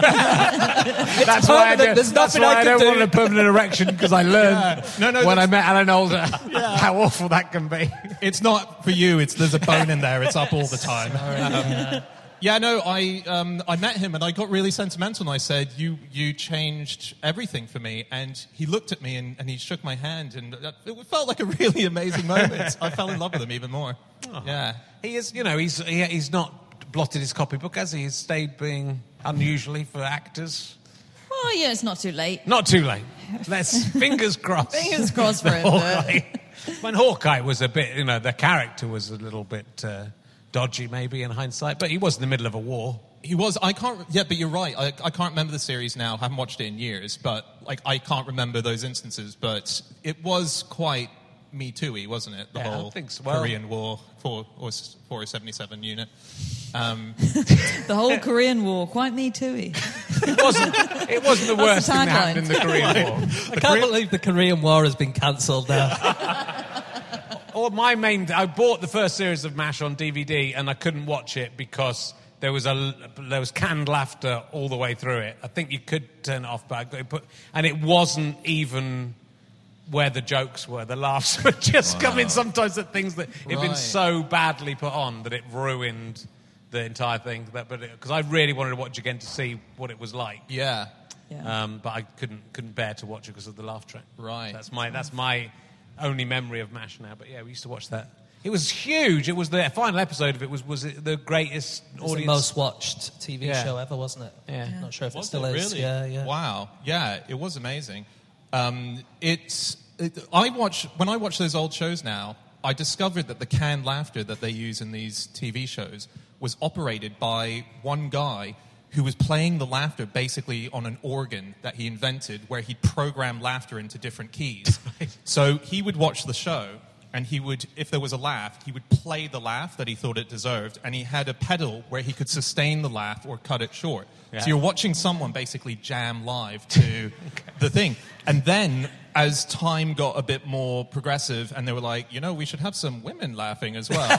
That's why I don't, that's why I I don't do. want a permanent erection, because I learned yeah. no, no, when I met Alan Alda yeah. how awful that can be. It's not for you. It's there's a bone in there. It's up all the time. Um, Yeah, no, I um, I met him and I got really sentimental and I said, you you changed everything for me. And he looked at me and, and he shook my hand and it felt like a really amazing moment. I fell in love with him even more. Oh. Yeah. He is, you know, he's he, he's not blotted his copybook, has he? He's stayed being unusually for actors. Well, yeah, it's not too late. Not too late. Let's fingers crossed. Fingers crossed for The him. Hawkeye. When Hawkeye was a bit, you know, the character was a little bit uh, dodgy, maybe in hindsight, but he was in the middle of a war. He was. I can't. Yeah, but you're right. I, I can't remember the series now. Haven't watched it in years, but like I can't remember those instances. But it was quite Me Too-y, wasn't it? The Yeah, I whole think so. Well- Korean War four or four seventy-seven unit. Um, The whole Korean War, quite Me Too-y. It wasn't. It wasn't the worst That's the thing that happened in the tagline. Korean War. I can't believe the Korean War has been cancelled now. Or my main, I bought the first series of MASH on D V D and I couldn't watch it because there was a there was canned laughter all the way through it. I think you could turn it off, but I got it put, and it wasn't even where the jokes were. The laughs were just Wow. coming sometimes at things that had been Right. so badly put on that it ruined the entire thing. That, but because I really wanted to watch again to see what it was like. yeah. Yeah. Um, but I couldn't couldn't bear to watch it because of the laugh track. Right. That's my that's my only memory of MASH now. But yeah, we used to watch that. It was huge. It was the final episode of it was was it the greatest It was audience. the most watched T V Yeah. show ever, wasn't it? Yeah. Not sure if it Was still it is. really? Yeah, yeah. Wow. Yeah, it was amazing. Um, it's. It, I watch when I watch those old shows now. I discovered that the canned laughter that they use in these T V shows was operated by one guy who was playing the laughter basically on an organ that he invented, where he'd program laughter into different keys. So he would watch the show. And he would, if there was a laugh, he would play the laugh that he thought it deserved, and he had a pedal where he could sustain the laugh or cut it short. Yeah. So you're watching someone basically jam live to the thing. And then, as time got a bit more progressive, and they were like, you know, we should have some women laughing as well.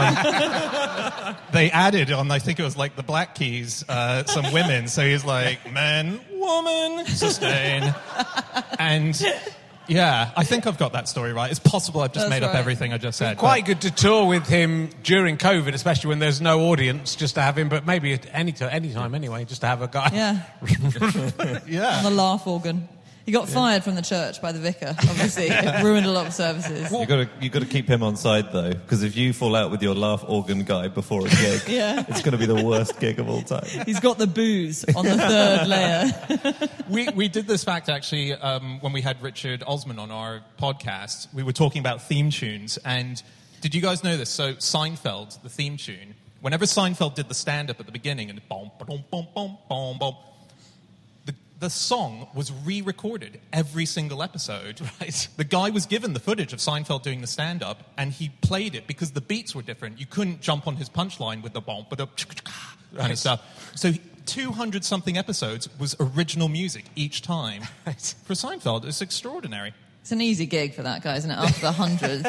Um, they added on, I think it was like the Black Keys, uh, some women. So he's like, man, woman, sustain. And... yeah, I think I've got that story right. It's possible I've just That's made up right. everything I just said. Quite good to tour with him during COVID, especially when there's no audience, just to have him. But maybe at any t- any time anyway, just to have a guy. Yeah, but, yeah. on the laugh organ. He got fired from the church by the vicar, obviously. It ruined a lot of services. You got to you got to keep him on side though, because if you fall out with your laugh organ guy before a gig, Yeah. it's going to be the worst gig of all time. He's got the booze on the third layer. we we did this fact actually um, when we had Richard Osman on our podcast. We were talking about theme tunes, and did you guys know this? So Seinfeld, the theme tune, whenever Seinfeld did the stand-up at the beginning, and boom, boom, boom, boom, boom, boom, the the song was re-recorded every single episode. Right. The guy was given the footage of Seinfeld doing the stand-up, and he played it because the beats were different. You couldn't jump on his punchline with the boom, but the kind of stuff. So two hundred something episodes was original music each time. Right. For Seinfeld, it's extraordinary. It's an easy gig for that guy, isn't it? After the hundredth.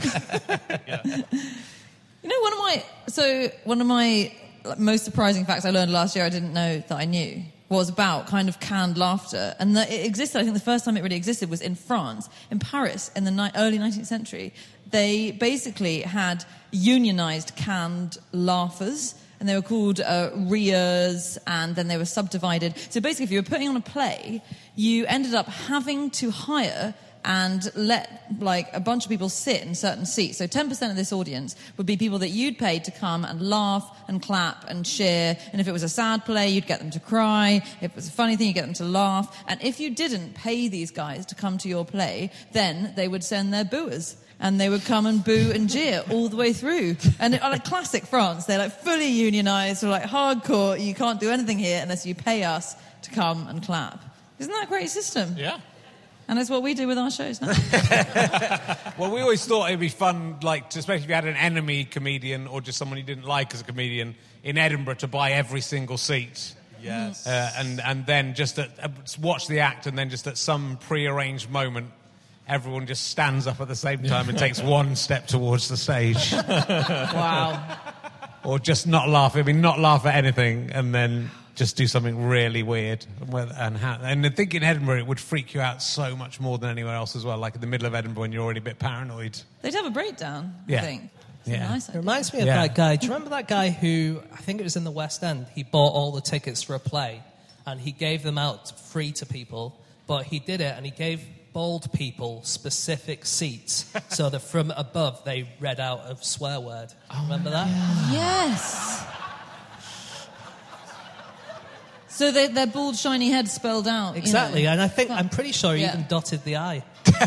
You know, one of my so one of my like, most surprising facts I learned last year I didn't know that I knew was about kind of canned laughter, and that it existed. I think the first time it really existed was in France, in Paris, in the ni- early nineteenth century. They basically had unionized canned laughers. And they were called uh, rieurs, and then they were subdivided. So basically, if you were putting on a play, you ended up having to hire and let like a bunch of people sit in certain seats. So ten percent of this audience would be people that you'd paid to come and laugh and clap and cheer. And if it was a sad play, you'd get them to cry. If it was a funny thing, you'd get them to laugh. And if you didn't pay these guys to come to your play, then they would send their booers. And they would come and boo and jeer all the way through. And it, like classic France, they're like fully unionised, or like hardcore. You can't do anything here unless you pay us to come and clap. Isn't that a great system? Yeah. And that's what we do with our shows now. Well, we always thought it'd be fun, like, to, especially if you had an enemy comedian or just someone you didn't like as a comedian in Edinburgh, to buy every single seat. Yes. Uh, and, and then just at, uh, watch the act, and then just at some pre-arranged moment, everyone just stands up at the same time and takes one step towards the stage. Wow. Or just not laugh. I mean, not laugh at anything, and then just do something really weird. And, ha- and I think in Edinburgh it would freak you out so much more than anywhere else as well. Like in the middle of Edinburgh when you're already a bit paranoid. They'd have a breakdown, I Yeah. think. It's Yeah. a nice It idea. reminds me of Yeah. that guy. Do you remember that guy who, I think it was in the West End, he bought all the tickets for a play and he gave them out free to people, but he did it and he gave bald people specific seats so that from above they read out a swear word. Remember that? Yes. So they, their bald, shiny head spelled out. Exactly, you know. and I think, I'm pretty sure he Yeah. even dotted the I.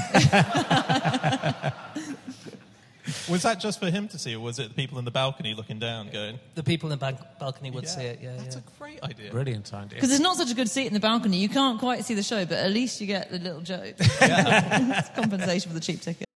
Was that just for him to see, or was it the people in the balcony looking down going... The people in the ban- balcony would Yeah, see it, yeah. That's yeah. a great idea. Brilliant idea. Because there's not such a good seat in the balcony. You can't quite see the show, but at least you get the little joke. It's compensation for the cheap ticket.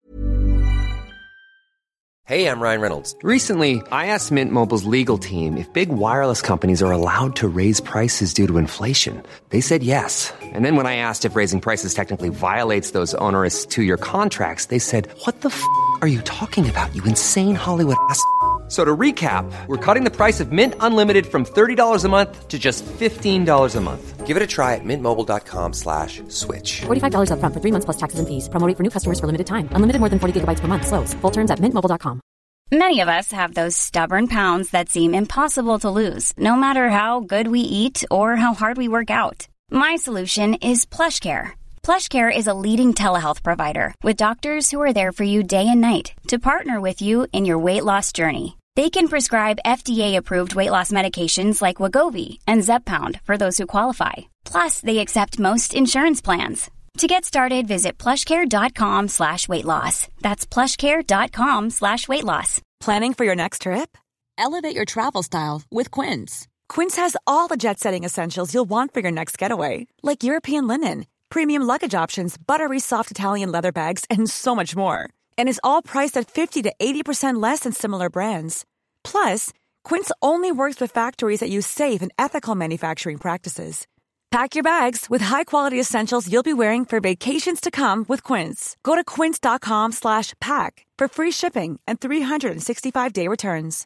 Hey, I'm Ryan Reynolds. Recently, I asked Mint Mobile's legal team if big wireless companies are allowed to raise prices due to inflation. They said yes. And then when I asked if raising prices technically violates those onerous two-year contracts, they said, "What the f*** are you talking about, you insane Hollywood ass f- So to recap, we're cutting the price of Mint Unlimited from thirty dollars a month to just fifteen dollars a month. Give it a try at mintmobile.com slash switch. forty-five dollars up front for three months plus taxes and fees. Promo rate for new customers for limited time. Unlimited more than forty gigabytes per month. Slows full terms at mint mobile dot com. Many of us have those stubborn pounds that seem impossible to lose, no matter how good we eat or how hard we work out. My solution is PlushCare. PlushCare is a leading telehealth provider with doctors who are there for you day and night to partner with you in your weight loss journey. They can prescribe F D A-approved weight loss medications like Wegovy and Zepbound for those who qualify. Plus, they accept most insurance plans. To get started, visit plushcare.com slash weight loss. That's plushcare.com slash weight loss. Planning for your next trip? Elevate your travel style with Quince. Quince has all the jet-setting essentials you'll want for your next getaway, like European linen, premium luggage options, buttery soft Italian leather bags, and so much more. And is all priced at fifty to eighty percent less than similar brands. Plus, Quince only works with factories that use safe and ethical manufacturing practices. Pack your bags with high-quality essentials you'll be wearing for vacations to come with Quince. Go to quince.com slash pack for free shipping and three sixty-five day returns.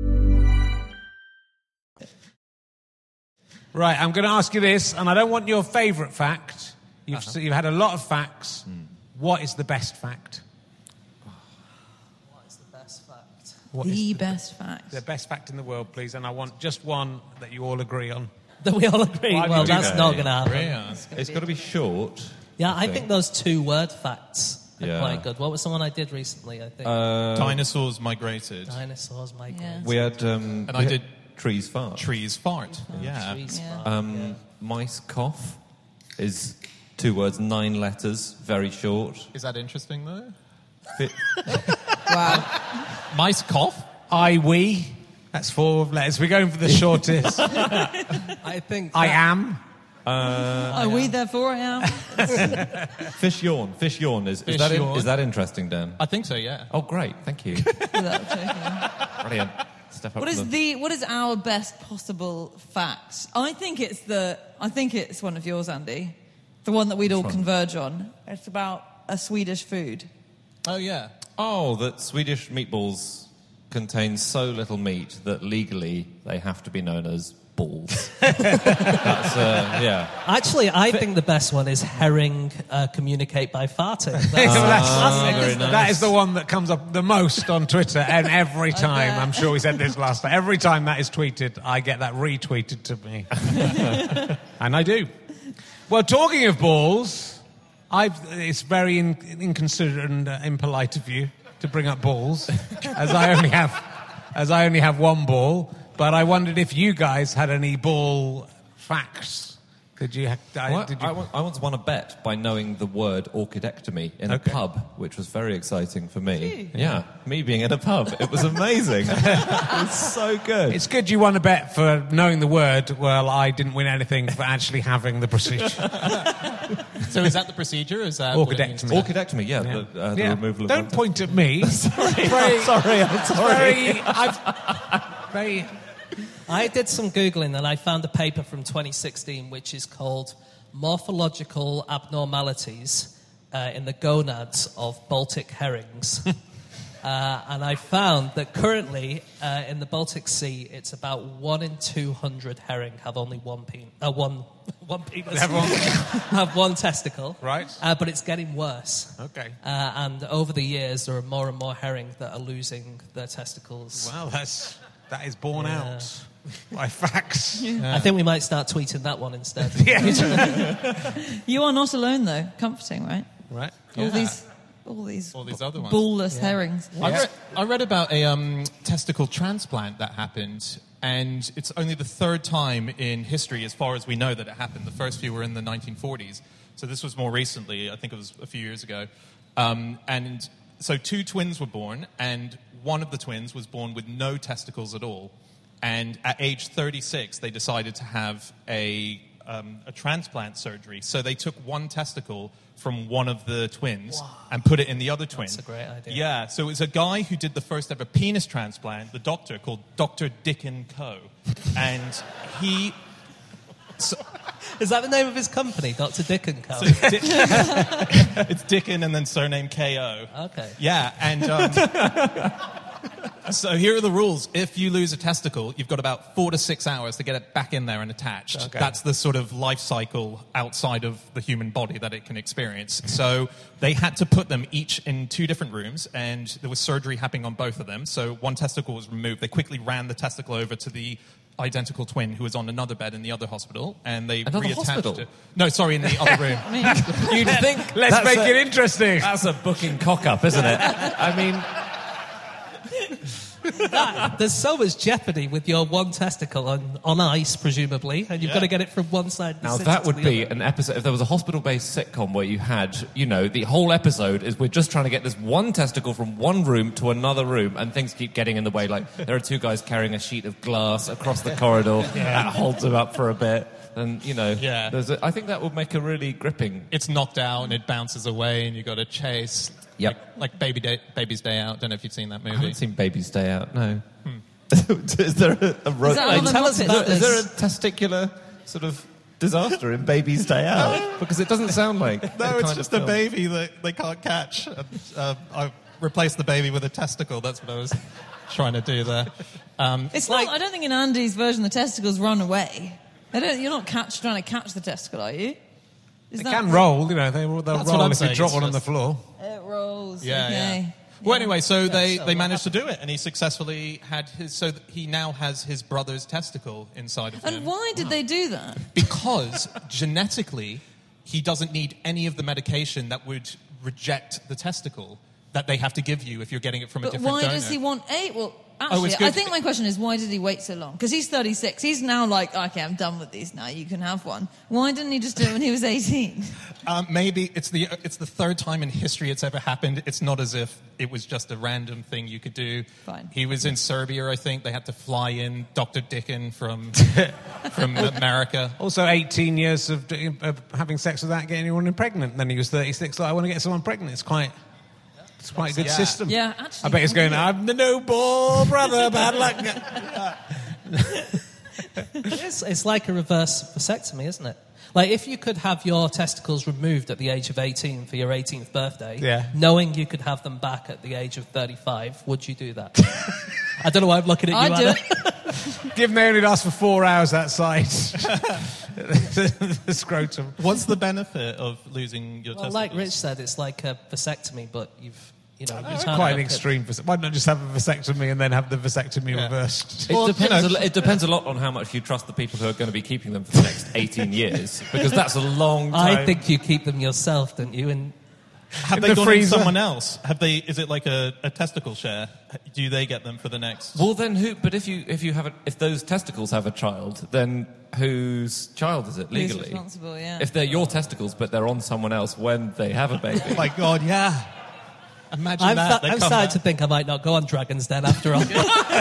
Right, I'm going to ask you this, and I don't want your favourite fact. You've, Uh-huh. so you've had a lot of facts. What is the best fact? What is the best fact? What The is best fact. the best fact in the world, please? And I want just one that you all agree on. That we all agree. Why Well, do you that's do not that? going to happen. Brilliant. It's got to be short. Yeah, I think those two-word facts are Yeah. quite good. What was the one I did recently, I think? Uh, Dinosaurs migrated, Dinosaurs, my Yeah. we had... Um, and we I had did trees fart. trees fart. Yeah. Trees, Yeah. fart, Um, yeah. Mice cough is two words, nine letters, very short. Is that interesting, though? Fi- Wow. Mice cough? I, we. That's four letters. We're going for the shortest. I think... I that- am. Are we therefore I am? Fish yawn. Fish yawn. Is, Fish is, that in- yawn. is that interesting, Dan? I think so, yeah. Oh, great. Thank you. Without joking. Brilliant. Step up What to is the... the what is our best possible fact? I think it's the I think it's one of yours, Andy. The one that we'd all one? converge on. It's about a Swedish food. Oh, yeah. Oh, that Swedish meatballs contain so little meat that legally they have to be known as balls. That's, uh, yeah. Actually, I think the best one is herring uh, communicate by farting. That's, That's- Ah, very That nice. is the one that comes up the most on Twitter, and every time, bet. I'm sure we said this last time, every time that is tweeted, I get that retweeted to me. And I do. Well, talking of balls, I've, it's very in, inconsiderate and uh, impolite of you to bring up balls, as I only have, as I only have one ball. But I wondered if you guys had any ball facts. Did you? Ha- Well, did you I, want, I once won a bet by knowing the word orchidectomy in Okay. a pub, which was very exciting for me. Yeah, me being in a pub. It was amazing. It was so good. It's good you won a bet for knowing the word. Well, I didn't win anything for actually having the procedure. So is that the procedure? Is that what it means? Orchidectomy. Orchidectomy, yeah, Yeah. The, uh, the Yeah. removal of Don't one- point at me. sorry, I'm sorry, I'm sorry. Very, I've, very. I did some Googling and I found a paper from twenty sixteen which is called Morphological Abnormalities uh, in the Gonads of Baltic Herrings. uh, and I found that currently uh, in the Baltic Sea, it's about one in two hundred herring have only one pen, uh, one, one penis, Have one- have one testicle. Right. Uh, but it's getting worse. Okay. Uh, and over the years, there are more and more herring that are losing their testicles. Well, that's that is borne Yeah. out by facts. I think we might start tweeting that one instead. You are not alone though. Comforting, right? Right. All Yeah. these all these All these other ones. ballless herrings. I read, I read about a um, testicle transplant that happened and it's only the third time in history, as far as we know, that it happened. The first few were in the nineteen forties, so this was more recently. I think it was a few years ago. Um, and so two twins were born, and one of the twins was born with no testicles at all. And at age thirty-six, they decided to have a, um, a transplant surgery. So they took one testicle from one of the twins wow. and put it in the other twin. That's a great idea. Yeah, so it was a guy who did the first ever penis transplant, the doctor, called Doctor Dickon Co. And he... So, is that the name of his company, Doctor Dickon Co? So it's, Dick, it's Dickon and then surname K O. Okay. Yeah, and um, so here are the rules. If you lose a testicle, you've got about four to six hours to get it back in there and attached. Okay. That's the sort of life cycle outside of the human body that it can experience. So they had to put them each in two different rooms, and there was surgery happening on both of them. So one testicle was removed. They quickly ran the testicle over to the identical twin who was on another bed in the other hospital, and they another reattached hospital? it. No, sorry, in the other room. I mean, you'd think let's make a, it interesting. That's a booking cock-up, isn't it? I mean, that, there's so much jeopardy with your one testicle on, on ice, presumably, and you've yeah. got to get it from one side. Of the now city that to would the be other. an episode. If there was a hospital-based sitcom where you had, you know, the whole episode is we're just trying to get this one testicle from one room to another room, and things keep getting in the way. Like there are two guys carrying a sheet of glass across the corridor yeah. that holds them up for a bit. And, you know, yeah. there's a, I think that would make a really gripping... It's knocked out and it bounces away and you've got to chase. Yep. Like, like Baby Day, Baby's Day Out. Don't know if you've seen that movie. I haven't seen Baby's Day Out, no. Hmm. is there a... a ro- Is that like, on the tell us, is there, Muppets? is there a testicular sort of disaster in Baby's Day Out? Because it doesn't sound like... No, the it's kind just of a film. baby that they can't catch. Uh, uh, I replaced the baby with a testicle. That's what I was trying to do there. Um, It's like- not. I don't think in Andy's version the testicles run away. I don't, you're not catch, trying to catch the testicle, are you? Is They that- can roll, you know. They, they'll That's what roll I'm if you saying, drop it's one on the just- floor. It rolls. Yeah, okay. yeah. Well, Yeah. anyway, so they, so they what managed to do it, and he successfully had his... So that he now has his brother's testicle inside of him. And why did they do that? Because genetically, he doesn't need any of the medication that would reject the testicle that they have to give you if you're getting it from a But different why donor. does he want eight? Well, Oh, actually, it's good. I think my question is, why did he wait so long? Because he's thirty-six. He's now like, okay, I'm done with these now. You can have one. Why didn't he just do it when he was eighteen? Um, maybe it's the it's the third time in history it's ever happened. It's not as if it was just a random thing you could do. Fine. He was in Serbia, I think. They had to fly in Doctor Dickon from from America. Also, eighteen years of, doing- of having sex without getting anyone pregnant. Then he was thirty-six. Like, I want to get someone pregnant. It's quite... It's quite a good Yeah. system. Yeah, actually. I bet he's going, I'm the noble brother, bad luck. It's, it's like a reverse vasectomy, isn't it? Like, if you could have your testicles removed at the age of eighteen for your eighteenth birthday, Yeah. knowing you could have them back at the age of thirty-five, would you do that? I don't know why I'm looking at you, I'd do Anna. it. Given they only last for four hours, that side. The scrotum. What's the benefit of losing your Well, testicles? like Rich said, it's like a vasectomy, but you've, you know, you It's can't quite have an it. extreme. vas- Why not just have a vasectomy and then have the vasectomy Yeah. reversed? It, Well, depends you know- a, lo- it depends a lot on how much you trust the people who are going to be keeping them for the next eighteen years, because that's a long time. I think you keep them yourself, don't you? And Have in they the gone freezer. in someone else? Have they? Is it like a, a testicle share? Do they get them for the next? Well, then who? But if you if you have a, if those testicles have a child, then whose child is it Who's legally? responsible, yeah. If they're your testicles, but they're on someone else when they have a baby. Oh my God, yeah. Imagine I'm, that. fa- They I'm come starting back. to think I might not go on Dragon's Den after all.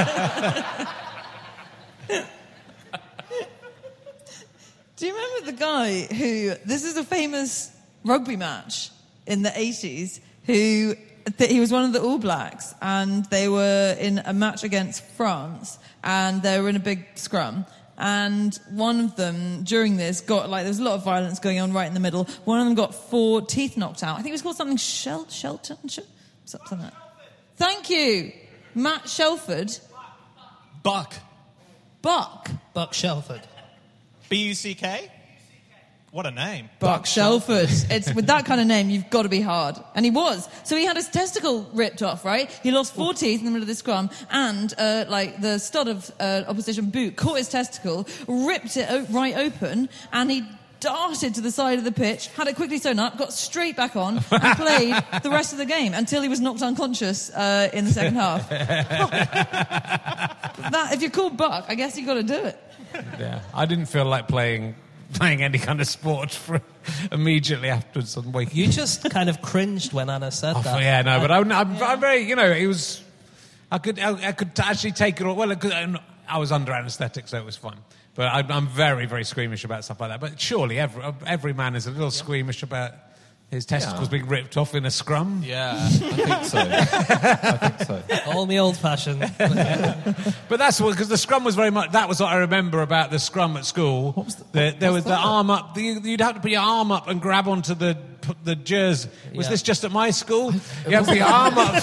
Do you remember the guy who, this is a famous rugby match in the eighties, who, th- he was one of the All Blacks, and they were in a match against France, and they were in a big scrum, and one of them, during this, got, like, there was a lot of violence going on right in the middle, one of them got four teeth knocked out. I think it was called something Shel- Shelton? Sh- something like that. Thank you. Matt Shelford. Buck. Buck. Buck Shelford. B U C K? What a name. Buck Shelford. It's with that kind of name, you've got to be hard. And he was. So he had his testicle ripped off, right? He lost four teeth in the middle of the scrum, and uh, like the stud of uh, opposition boot caught his testicle, ripped it o- right open, and he darted to the side of the pitch, had it quickly sewn up, got straight back on, and played the rest of the game until he was knocked unconscious uh, in the second half. That, if you're called Buck, I guess you got to do it. Yeah, I didn't feel like playing playing any kind of sport for immediately afterwards on waking. You just kind of cringed when Anna said oh, that. Yeah, no, but I'm, I'm, yeah. I'm very, you know, it was. I could, I, I could actually take it all. Well, it could, I was under anaesthetic, so it was fine. But I, I'm very, very squeamish about stuff like that. But surely every every man is a little yeah. squeamish about his testicles yeah. being ripped off in a scrum. Yeah, I think so. I think so. All me old-fashioned. But that's what, because the scrum was very much, that was what I remember about the scrum at school. What was the, the, there was that? the arm up, the, you'd have to put your arm up and grab onto the the jersey. Was yeah. this just at my school? You have the arm up.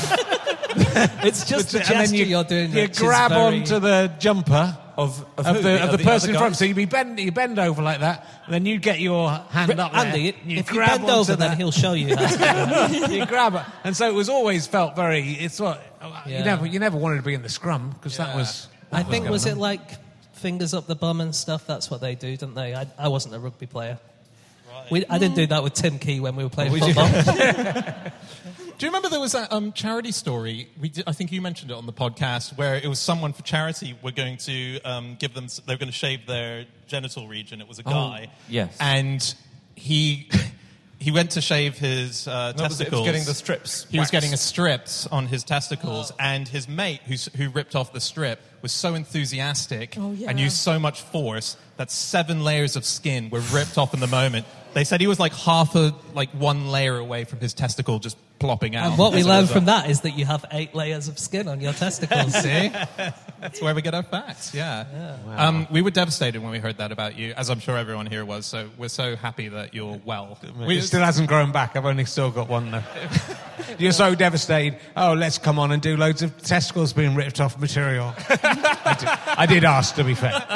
It's just the gesture and then you, you're doing. You grab very... onto the jumper. Of, of, of the, of the, the person in front. So you be bend, you bend over like that, and then you get your hand R- up there. Andy, you if you bend over, that. then he'll show you how to do You grab it. And so it was always felt very, it's what, yeah. you never you never wanted to be in the scrum, because yeah. that was... That I was think, was on. it like fingers up the bum and stuff? That's what they do, didn't they? I, I wasn't a rugby player. Right. We, I didn't do that with Tim Key when we were playing oh, football. Do you remember there was that um, charity story? We did, I think you mentioned it on the podcast, where it was someone for charity were going to um, give them. They were going to shave their genital region. It was a guy. Oh, yes. And he he went to shave his uh, no, testicles. He was getting the strips. He waxed. was getting a strips on his testicles, oh. and his mate, who who ripped off the strip, was so enthusiastic oh, yeah. and used so much force that seven layers of skin were ripped off in the moment. They said he was like half a, like one layer away from his testicle just plopping out. And what we learned from that is that you have eight layers of skin on your testicles. See? That's where we get our facts, yeah. yeah. Wow. Um, we were devastated when we heard that about you, as I'm sure everyone here was, so we're so happy that you're well. It still hasn't grown back. I've only still got one, though. You're so devastated. Oh, let's come on and do loads of testicles being ripped off material. I, did, I did ask, to be fair.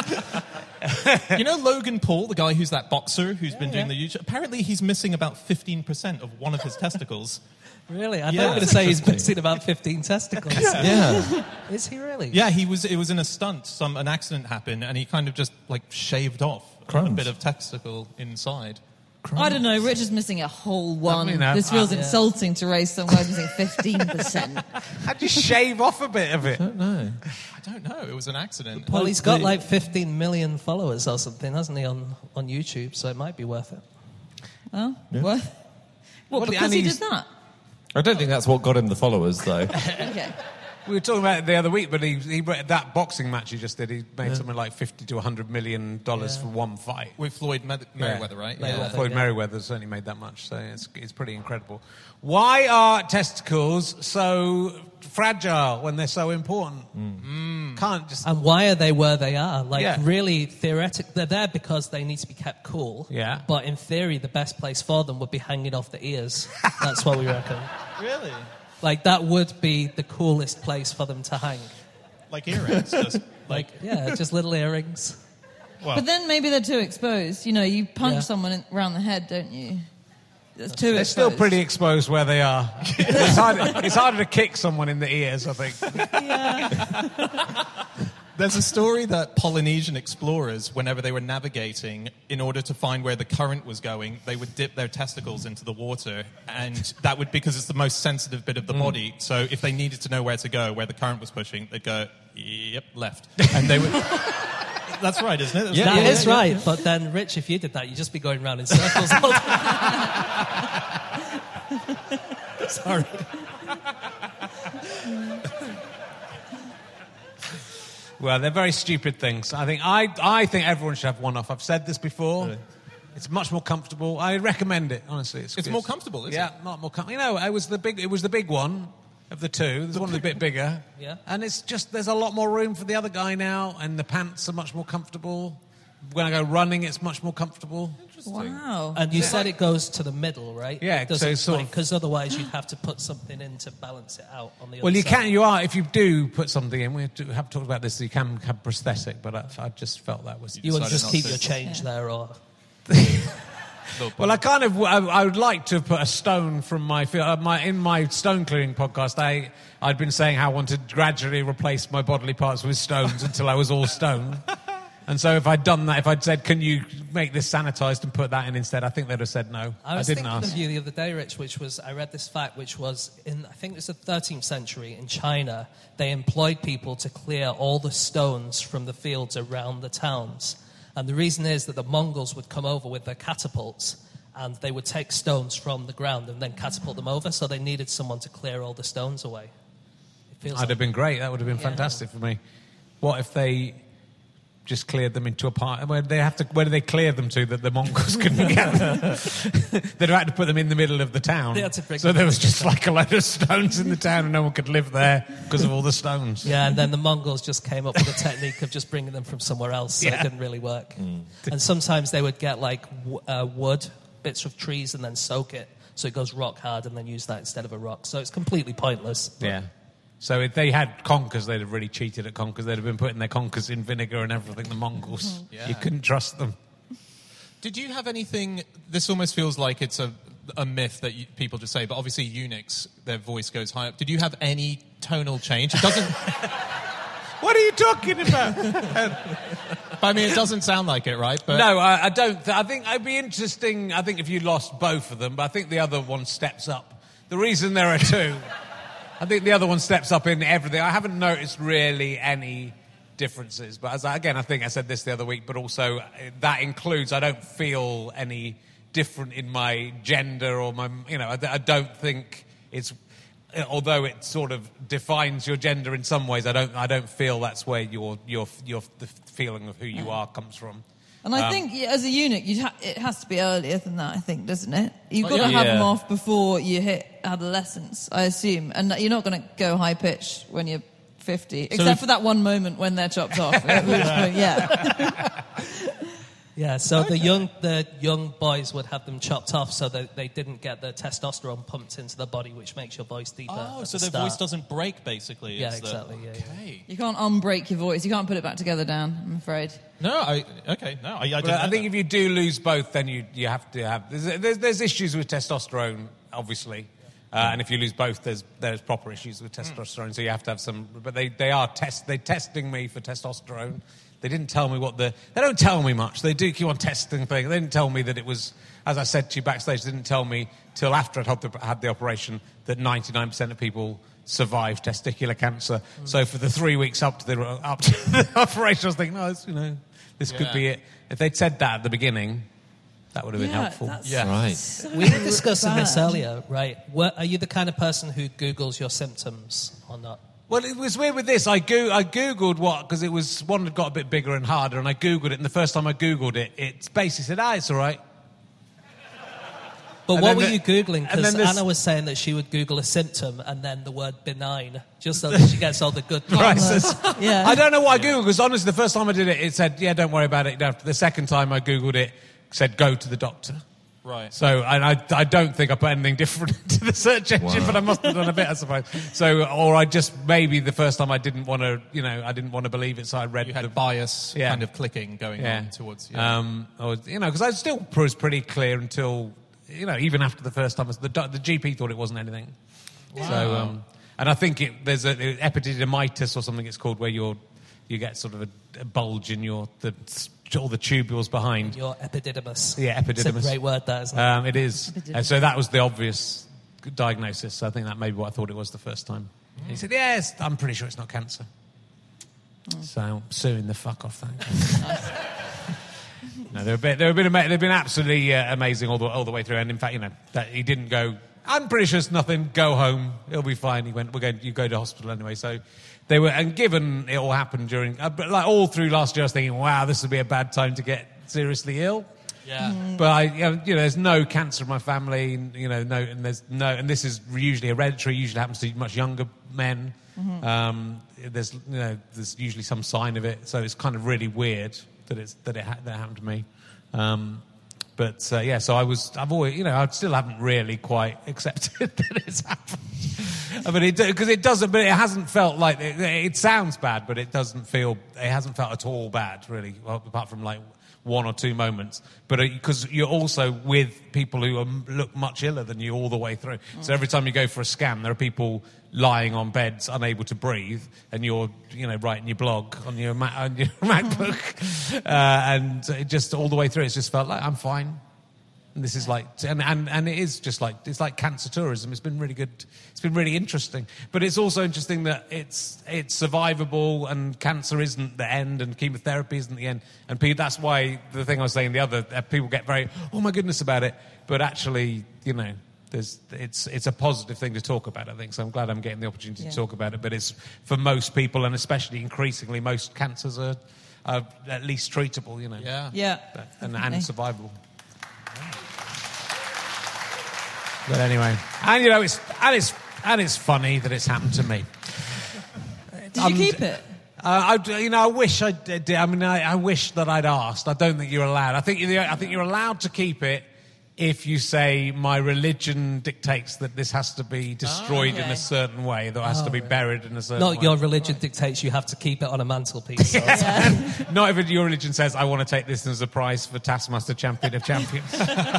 You know Logan Paul, the guy who's that boxer who's yeah, been doing yeah. the YouTube? Apparently he's missing about fifteen percent of one of his testicles. Really? I yeah. thought you were going to say he's missing about fifteen testicles. Yeah. yeah. Is he really? Yeah, he was. It was in a stunt. Some An accident happened and he kind of just like shaved off Crumbs. a bit of testicle inside. Crumbs. I don't know, Richard's missing a whole one. I mean, this feels uh, insulting yeah. to raise some guy missing fifteen percent. How'd you shave off a bit of it? I don't know. I don't know. It was an accident. Well, he's got like fifteen million followers or something, hasn't he, on, on YouTube, so it might be worth it. Well, yeah. worth What, well, because he did that? I don't think that's what got him the followers, though. Okay. We were talking about it the other week, but he, he that boxing match he just did, he made yeah. something like fifty to a hundred million dollars yeah. for one fight with Floyd Mer- Merriweather, yeah. right? Yeah, yeah. Floyd yeah. Merriweather certainly made that much, so it's it's pretty incredible. Why are testicles so fragile when they're so important? Mm. Mm. Can't just and why are they where they are? Like yeah. really, theoretic, they're there because they need to be kept cool. Yeah. But in theory, the best place for them would be hanging off the ears. That's what we reckon. Really? Like, that would be the coolest place for them to hang. Like earrings? just like Yeah, just little earrings. Well. But then maybe they're too exposed. You know, you punch yeah. someone in, around the head, don't you? That's too They're exposed. still pretty exposed where they are. it's, harder, it's harder to kick someone in the ears, I think. Yeah. There's a story that Polynesian explorers, whenever they were navigating, in order to find where the current was going, they would dip their testicles into the water, and that would, because it's the most sensitive bit of the mm. body, so if they needed to know where to go, where the current was pushing, they'd go, yep, left. And they would... That's right, isn't it? Yeah, that yeah, is yeah, right, yeah. But then, Rich, if you did that, you'd just be going around in circles all the time. Sorry. Well, they're very stupid things. I think I I think everyone should have one off. I've said this before. Really? It's much more comfortable. I recommend it, honestly. It's, it's more comfortable, isn't yeah, it? Yeah, not more comfortable. You know, it was the big it was the big one of the two. There's one that's a bit bigger. Yeah. And it's just there's a lot more room for the other guy now, and the pants are much more comfortable. When I go running, it's much more comfortable. Wow. And you yeah. said it goes to the middle, right? Yeah, it so it's sort of... because otherwise you'd have to put something in to balance it out on the other Well, you side. can, you are, if you do put something in, we have, to, have talked about this, you can have prosthetic, but I, I just felt that was... You would just keep to. your change yeah. there, or... Well, I kind of, I, I would like to put a stone from my, uh, my in my stone clearing podcast, I, I'd been saying how I wanted to gradually replace my bodily parts with stones until I was all stone. And so if I'd done that, if I'd said, can you make this sanitised and put that in instead, I think they'd have said no. I was I didn't thinking ask. of you the other day, Rich, which was, I read this fact, which was in, I think it was the thirteenth century in China, they employed people to clear all the stones from the fields around the towns. And the reason is that the Mongols would come over with their catapults and they would take stones from the ground and then catapult them over, so they needed someone to clear all the stones away. It feels I'd like, have been great. That would have been Yeah. fantastic for me. What if they just cleared them into a part? Where they have to? Where do they clear them to that the Mongols couldn't get them? They'd have had to put them in the middle of the town. They had to bring So them there to was the just town. like a load of stones in the town, and no one could live there because of all the stones. Yeah, and then the Mongols just came up with a technique of just bringing them from somewhere else, so Yeah. it didn't really work. And sometimes they would get like w- uh, wood, bits of trees, and then soak it so it goes rock hard, and then use that instead of a rock. So it's completely pointless. Yeah. So if they had conkers, they'd have really cheated at conkers. They'd have been putting their conkers in vinegar and everything. The Mongols, Yeah. you couldn't trust them. Did you have anything? This almost feels like it's a, a myth that you, people just say, but obviously eunuchs, their voice goes high up. Did you have any tonal change? It doesn't. What are you talking about? I mean, it doesn't sound like it, right? But No, I, I don't. Th- I think it'd be interesting. I think if you lost both of them, but I think the other one steps up. The reason there are two, I think the other one steps up in everything. I haven't noticed really any differences, but as I, again, I think I said this the other week, but also uh, that includes I don't feel any different in my gender or my, you know, I, I don't think it's. Although it sort of defines your gender in some ways, I don't. I don't feel that's where your your your the feeling of who you are comes from. And I Um, think yeah, as a eunuch, you'd ha- it has to be earlier than that, I think, doesn't it? You've Well, got to yeah. have them Yeah. off before you hit adolescence, I assume. And you're not going to go high-pitched when you're fifty, except if- for that one moment when they're chopped off. At which point, yeah. Yeah, so the young the young boys would have them chopped off so that they didn't get the testosterone pumped into the body, which makes your voice deeper. oh, at so the their start. voice doesn't break, basically. Yeah, is the- exactly, yeah, yeah. Okay. You can't unbreak your voice. You can't put it back together, Dan, I'm afraid. No, I okay. No, I, I didn't. But I know think that. if you do lose both, then you you have to have. There's, there's, there's issues with testosterone, obviously, uh, and if you lose both, there's there's proper issues with testosterone. So you have to have some. But they they are test they testing me for testosterone. They didn't tell me what the. They don't tell me much. They do keep on testing things. They didn't tell me that it was. As I said to you backstage, they didn't tell me till after I'd had the, had the operation that ninety-nine percent of people survive testicular cancer. Mm. So for the three weeks up to the up to the operation, I was thinking, no, it's, you know, this could Yeah. be it. If they'd said that at the beginning, that would have been yeah, helpful. That's Yeah. Right. so We were discussing this bad. earlier, right? What, are you the kind of person who Googles your symptoms or not? Well, it was weird with this. I go- I googled what because it was one that got a bit bigger and harder, and I googled it. And the first time I googled it, it basically said, "Ah, it's all right." But And what then were the- you Googling? and then Because this- Anna was saying that she would Google a symptom and then the word benign, just so that she gets all the good Right, parts. so- Yeah. I don't know what I googled because honestly, the first time I did it, it said, "Yeah, don't worry about it." After the second time I googled it, it said, "Go to the doctor." Right. So, and I, I don't think I put anything different to the search engine, but I must have done a bit, I suppose. So, or I just maybe the first time I didn't want to, you know, I didn't want to believe it, so I read You had the bias Yeah. kind of clicking going yeah. on towards. Yeah. Um, or, you know, because I still was pretty clear until, you know, even after the first time, the, the G P thought it wasn't anything. So, um, and I think it, there's a epididymitis or something it's called where you're, you get sort of a, a bulge in your the all the tubules behind. Your epididymis. Yeah, It's a epididymis. great word, that, isn't it? Um, it is. And so that was the obvious diagnosis. So I think that may be what I thought it was the first time. He said, yes, I'm pretty sure it's not cancer. So I'm suing the fuck off that. No, they've been, they've been, ama- they've been absolutely uh, amazing all the, all the way through. And in fact, you know, that he didn't go, I'm pretty sure it's nothing, go home, it'll be fine. He went, we're going, you go to hospital anyway. So they were, and given it all happened during, uh, but like all through last year, I was thinking, wow, this would be a bad time to get seriously ill. yeah. But I, you know, you know, there's no cancer in my family, and, you know, no, and there's no, and this is usually hereditary. Usually happens to much younger men. Um, there's, you know, there's usually some sign of it, so it's kind of really weird that it's that it ha- that happened to me. Um, but uh, yeah, so I was, I've always, you know, I still haven't really quite accepted that it's happened. I mean, because it, it doesn't, but it hasn't felt like it, it sounds bad, but it doesn't feel. It hasn't felt at all bad, really, well, apart from like one or two moments. But because you're also with people who are, look much iller than you all the way through. Mm. So every time you go for a scan, there are people lying on beds, unable to breathe, and you're, you know, writing your blog on your Ma- on your MacBook, uh, and it just all the way through, it's just felt like I'm fine. And this is like, and, and and it is just like, it's like cancer tourism. It's been really good. It's been really interesting. But it's also interesting that it's it's survivable, and cancer isn't the end, and chemotherapy isn't the end. And people, that's why the thing I was saying the other, uh, people get very, oh my goodness about it. But actually, you know, there's it's it's a positive thing to talk about, I think. So I'm glad I'm getting the opportunity yeah. to talk about it. But it's for most people, and especially increasingly, most cancers are, are at least treatable, you know. Yeah. Yeah. And, and survivable. But anyway, and you know, it's and it's and it's funny that it's happened to me. Did um, you keep it? Uh, I, you know, I wish I did. I mean, I, I wish that I'd asked. I don't think you're allowed. I think you're, I think you're allowed to keep it if you say my religion dictates that this has to be destroyed oh, okay. in a certain way, that it has oh, to be buried in a certain Not way. Not your religion right. dictates you have to keep it on a mantelpiece. So yeah. Not if your religion says I want to take this as a prize for Taskmaster Champion of Champions.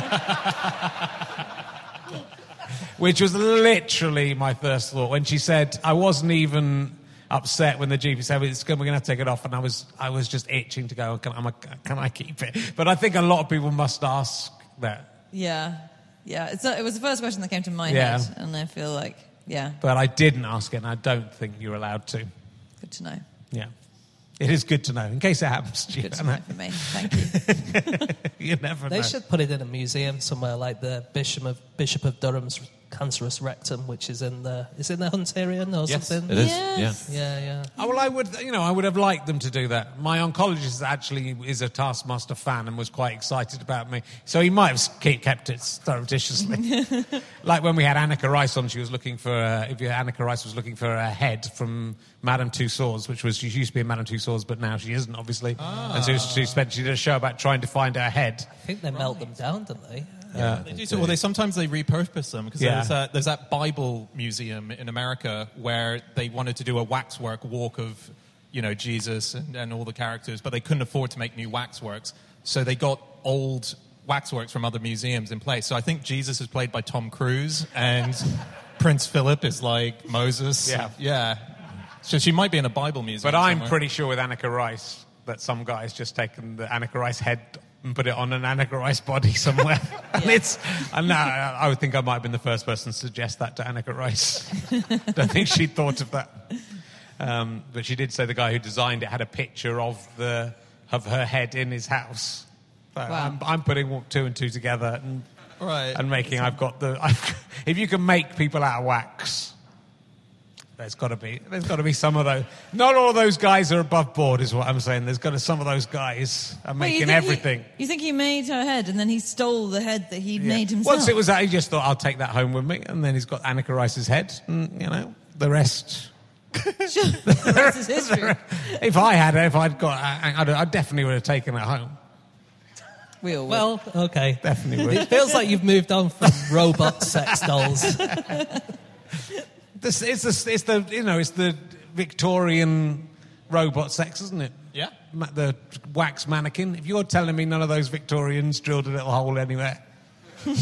Which was literally my first thought when she said, I wasn't even upset when the G P said, we're going to have to take it off, and I was I was just itching to go, can, I, can I keep it? But I think a lot of people must ask that. Yeah, yeah. It's a, it was the first question that came to my yeah. head, and I feel like, yeah. But I didn't ask it, and I don't think you're allowed to. Good to know. Yeah. It is good to know, in case it happens to you. Good to know for me. Thank you. You never they know. They should put it in a museum somewhere, like the Bishop of Bishop of Durham's cancerous rectum, which is in the is in the Hunterian or yes, something. It is. Yes. Yeah, yeah, yeah. Oh, well, I would, you know, I would have liked them to do that. My oncologist actually is a Taskmaster fan and was quite excited about me, so he might have kept it surreptitiously. Like when we had Anneka Rice on, she was looking for uh, if you, Anneka Rice was looking for a head from Madame Tussauds, which was she used to be in Madame Tussauds, but now she isn't, obviously. Ah. And so she spent she did a show about trying to find her head. I think they right. melt them down, don't they? Yeah, they do. So, well, they sometimes they repurpose them because yeah. there's, a, there's that Bible museum in America where they wanted to do a waxwork walk of, you know, Jesus and, and all the characters, but they couldn't afford to make new waxworks, so they got old waxworks from other museums in place. So I think Jesus is played by Tom Cruise, and Prince Philip is like Moses. Yeah, yeah. So she might be in a Bible museum. But I'm somewhere. pretty sure with Anneka Rice that some guy's just taken the Anneka Rice head and put it on an Anneka Rice body somewhere. And yeah. it's, and now I would think I might have been the first person to suggest that to Anneka Rice. Don't think she'd thought of that. Um, but she did say the guy who designed it had a picture of the of her head in his house. But wow. I'm, I'm putting two and two together and right. and making. I've got the. I've, if you can make people out of wax. There's got to be. There's got to be some of those. Not all of those guys are above board, is what I'm saying. There's got to some of those guys are making Wait, you everything. He, you think he made her head, and then he stole the head that he'd yeah. made himself? Once it was that, he just thought, I'll take that home with me, and then he's got Anneka Rice's head, and you know the rest. Sure. The rest is history. If I had it, if I'd got, I, I, I definitely would have taken it home. We all would. Well, okay. Definitely would. It feels like you've moved on from robot sex dolls. This, it's, the, it's the, you know, it's the Victorian robot sex, isn't it? Yeah. Ma- the wax mannequin. If you're telling me none of those Victorians drilled a little hole anywhere. Was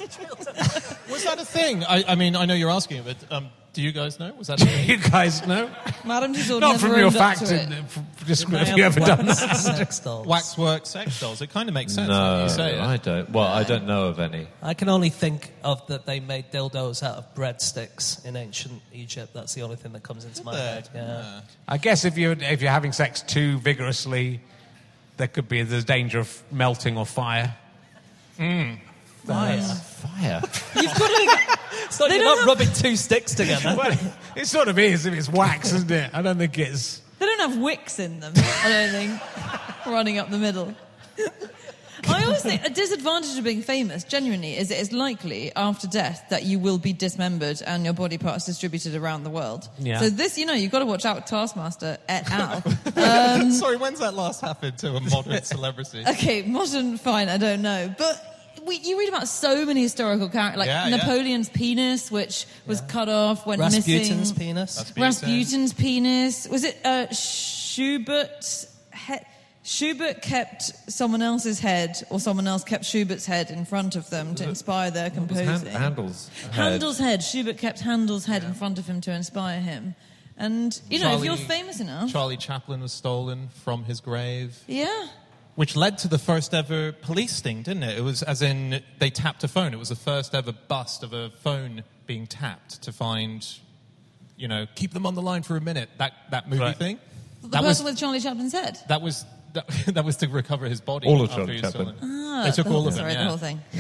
that a thing? I, I mean, I know you're asking, but um, do you guys know? Was that a thing? You guys know? Madame Tussauds Not never from your owned up fact. to it. Just have you ever done that? Sex dolls. Waxwork sex dolls. It kind of makes sense when No, you say it. I don't. Well, I don't know of any. I can only think of that they made dildos out of breadsticks in ancient Egypt. That's the only thing that comes into my Did they? head. Yeah. Yeah. I guess if you're, if you're having sex too vigorously, there could be the danger of melting or fire. Mm. Fire. Fire. You've got to... It's like you're not have... rubbing two sticks together. Well, it sort of is if it's wax, isn't it? I don't think it's... They don't have wicks in them, I don't think, running up the middle. I always think a disadvantage of being famous, genuinely, is it is likely after death that you will be dismembered and your body parts distributed around the world. Yeah. So this, you know, you've got to watch out, Taskmaster et al. Um, Sorry, when's that last happened to a modern celebrity? Okay, modern, fine, I don't know. But we, you read about so many historical characters, like Yeah, yeah. Napoleon's penis, which was cut off, went Rasputin's missing. penis. Rasputin. Rasputin's penis. Was it uh, Schubert's head? Schubert kept someone else's head, or someone else kept Schubert's head in front of them to inspire their It was composing. Han- Handel's head. Handel's head. Schubert kept Handel's head in front of him to inspire him. And, you know, Charlie- if you're famous enough... Charlie Chaplin was stolen from his grave. Yeah. Which led to the first ever police sting, didn't it? It was as in they tapped a phone. It was the first ever bust of a phone being tapped to find, you know, keep them on the line for a minute. That that movie Right. thing. The that person was with Charlie Chaplin's head. that was that, that was to recover his body. All of after Charlie he was Chaplin. stolen. Ah, They took the all whole- of them. Sorry, yeah. the whole thing.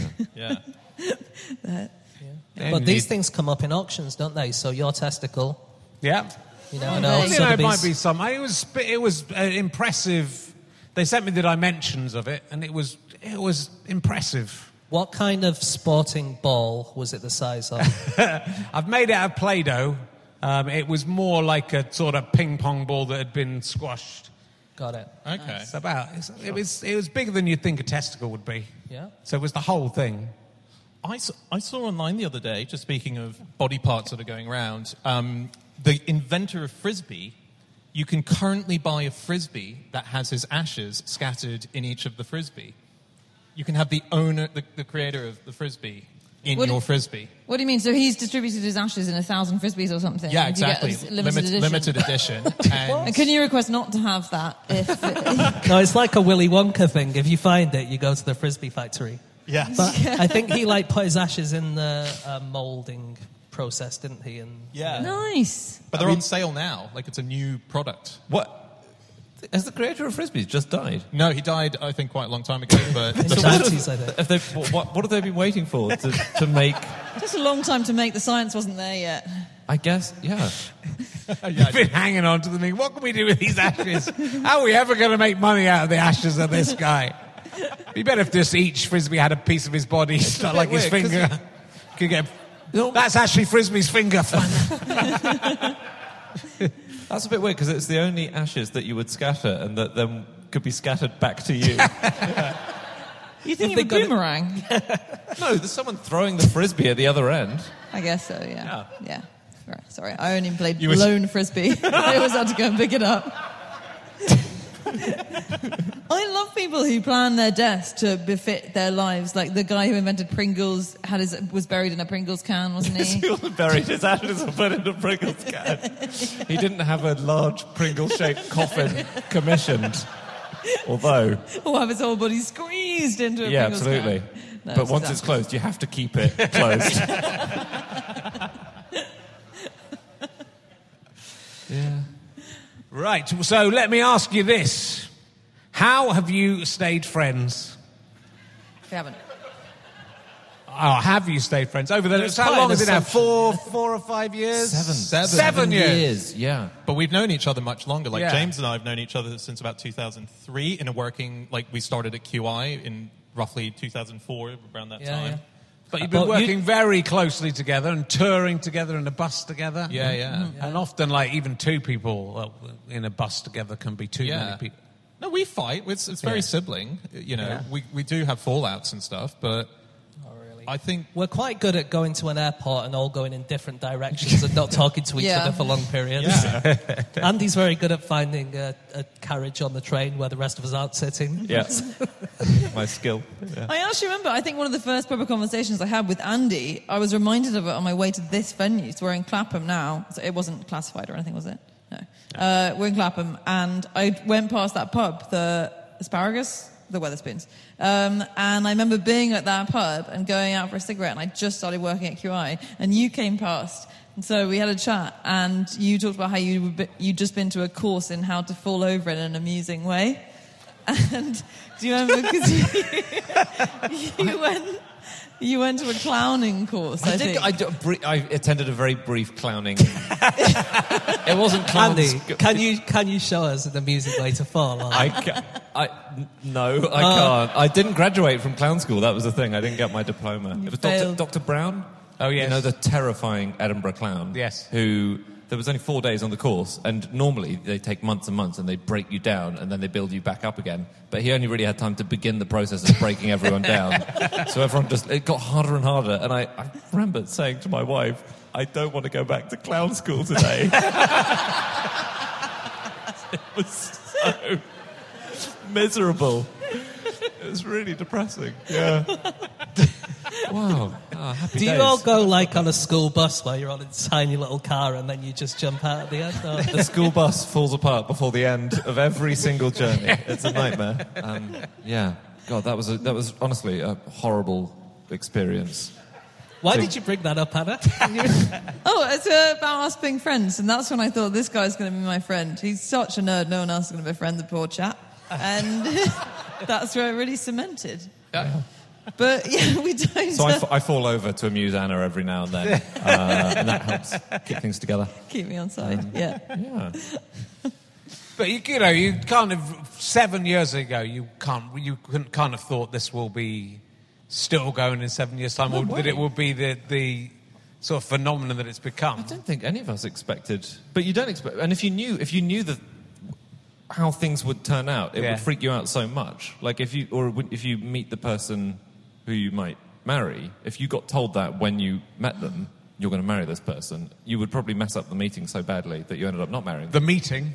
Yeah. But these things come up in auctions, don't they? So your testicle, Yeah. you never Oh, know. they- You know, it might Sotheby's- be some. It was it was uh, impressive. They sent me the dimensions of it, and it was it was impressive. What kind of sporting ball was it the size of? I've made it out of Play-Doh. Um, it was more like a sort of ping pong ball that had been squashed. Got it. Okay. It's about. It's, it was it was bigger than you'd think a testicle would be. Yeah. So it was the whole thing. I saw, I saw online the other day, just speaking of body parts that are going around, um, the inventor of Frisbee, you can currently buy a Frisbee that has his ashes scattered in each of the Frisbee. You can have the owner, the, the creator of the Frisbee in What your do- Frisbee. What do you mean? So he's distributed his ashes in a thousand Frisbees or something? Yeah, and you get exactly. a limited edition. Limited edition. And And can you request not to have that? If No, it's like a Willy Wonka thing. If you find it, you go to the Frisbee factory. yes. But I think he like put his ashes in the uh, moulding process, didn't he? And yeah. Nice. But they're on sale now. Like, it's a new product. What? Has the creator of Frisbees just died? No, he died, I think, quite a long time ago. But in the So what, nineties, I think. have they, what, what have they been waiting for to, to make? Just a long time to make. The science wasn't there yet. I guess, yeah. You've been hanging on to the thing. What can we do with these ashes? How are we ever going to make money out of the ashes of this guy? It'd be better if just each Frisbee had a piece of his body, not like his weird, 'cause finger. Could get. That's actually Frisbee's finger. That's a bit weird because it's the only ashes that you would scatter and that then could be scattered back to you. You think If of a they got it- boomerang? No, there's someone throwing the Frisbee at the other end. I guess so. Yeah. Yeah. Right, sorry, I only played You was- lone frisbee. I always had to go and pick it up. I love people who plan their deaths to befit their lives. Like the guy who invented Pringles had his was buried in a Pringles can, wasn't he? He wasn't buried, his ashes were put into Pringles can. He didn't have a large Pringle-shaped coffin commissioned. Although, Or have his whole body squeezed into a yeah, Pringles absolutely. can. No, But it's once it's disaster. closed, you have to keep it closed. yeah. Right. So let me ask you this: how have you stayed friends? We haven't. Oh, have you stayed friends over the? There's How quite long an has it now? assumption. Four, four or five years? Seven. Seven. Seven years. Yeah. But we've known each other much longer. Like Yeah. James and I have known each other since about two thousand three in a working, like we started at Q I in roughly two thousand four, around that Yeah, time. yeah. But you've been Well, you- working very closely together and touring together in a bus together. Yeah, yeah. And often, like, even two people well, in a bus together can be too Yeah. many people. No, we fight. It's, it's very Yeah. sibling. You know, Yeah. we, we do have fallouts and stuff, but Not really. I think We're quite good at going to an airport and all going in different directions and not talking to each Yeah. other for long periods. Andy's very good at finding a, a carriage on the train where the rest of us aren't sitting. Yes. My skill. Yeah. I actually remember, I think one of the first proper conversations I had with Andy, I was reminded of it on my way to this venue. So we're in Clapham now. So it wasn't classified or anything, was it? No. Uh, we're in Clapham, and I went past that pub, the Asparagus, the Weatherspoons. Um, and I remember being at that pub and going out for a cigarette, and I just started working at Q I, and you came past. And so we had a chat, and you talked about how you were bi- you'd just been to a course in how to fall over in an amusing way. And do you remember? Because you, you went, you went to a clowning course. I, I think. think I, d- bri- I attended a very brief clowning. It wasn't clowns. Andy, can you can you show us an amusing way to fall? Or- I, ca- I n- no, I can't. I didn't graduate from clown school. That was the thing. I didn't get my diploma. It was Doctor failed. Doctor Brown. Oh, yes. You know, the terrifying Edinburgh clown. Yes. Who there was only four days on the course, and normally they take months and months and they break you down and then they build you back up again. But he only really had time to begin the process of breaking everyone down. So everyone just, it got harder and harder. And I, I remember saying to my wife, I don't want to go back to clown school today. It was so miserable. It was really depressing. Yeah. Wow. Oh, happy Do you days. all go like on a school bus where you're on a tiny little car and then you just jump out at the end? Or? The school bus falls apart before the end of every single journey. It's a nightmare. Um, yeah. God, that was a, that was honestly a horrible experience. Why So- did you bring that up, Hannah? Oh, it's uh, about us being friends, and that's when I thought this guy's going to be my friend. He's such a nerd, no one else is going to befriend the poor chap. And that's where it really cemented. Yeah. But, yeah, we don't... So I, f- I fall over to amuse Anna every now and then, uh, and that helps keep things together. Keep me on side, Um, yeah. Yeah. But you, you know, you kind of seven years ago, you can't, you couldn't kind of thought this will be still going in seven years' time, No or that way. it will be the the sort of phenomenon that it's become. I don't think any of us expected, but you don't expect. And if you knew, if you knew the how things would turn out, it Yeah. would freak you out so much. Like if you, or would- if you meet the person who you might marry, if you got told that when you met them, you're going to marry this person, you would probably mess up the meeting so badly that you ended up not marrying them. The meeting.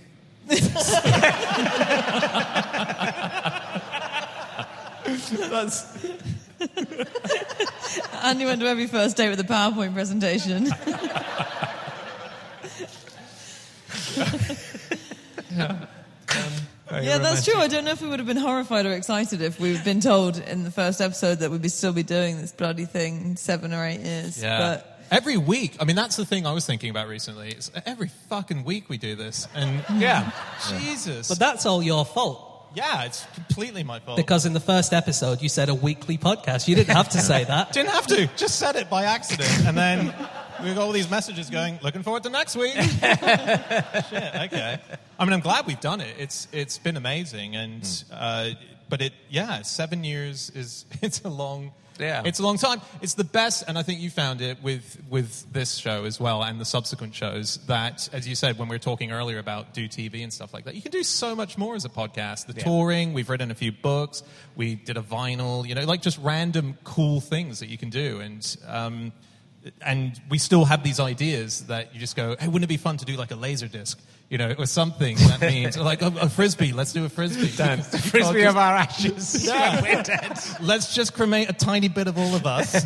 That's. Andy went to every first date with a PowerPoint presentation. Yeah, that's true. I don't know if we would have been horrified or excited if we'd been told in the first episode that we'd be still be doing this bloody thing in seven or eight years. Yeah. But Every week. I mean, that's the thing I was thinking about recently. It's every fucking week we do this. And Yeah. Jesus. But that's all your fault. Yeah, it's completely my fault. Because in the first episode, you said a weekly podcast. You didn't have to say that. Didn't have to. Just said it by accident. And then we got all these messages going, looking forward to next week. Shit, okay. I mean, I'm glad we've done it. It's It's been amazing. And, uh, but it, yeah, seven years is, it's a long... Yeah. It's a long time. It's the best, and I think you found it with, with this show as well and the subsequent shows, that, as you said when we were talking earlier about Do T V and stuff like that, you can do so much more as a podcast. The Yeah. touring, we've written a few books, we did a vinyl, you know, like just random cool things that you can do. And um, and we still have these ideas that you just go, hey, wouldn't it be fun to do like a laser disc? You know, or something that means, like a, a frisbee, let's do a frisbee. Dan, the frisbee just- of our ashes. Yeah. We're dead. Let's just cremate a tiny bit of all of us.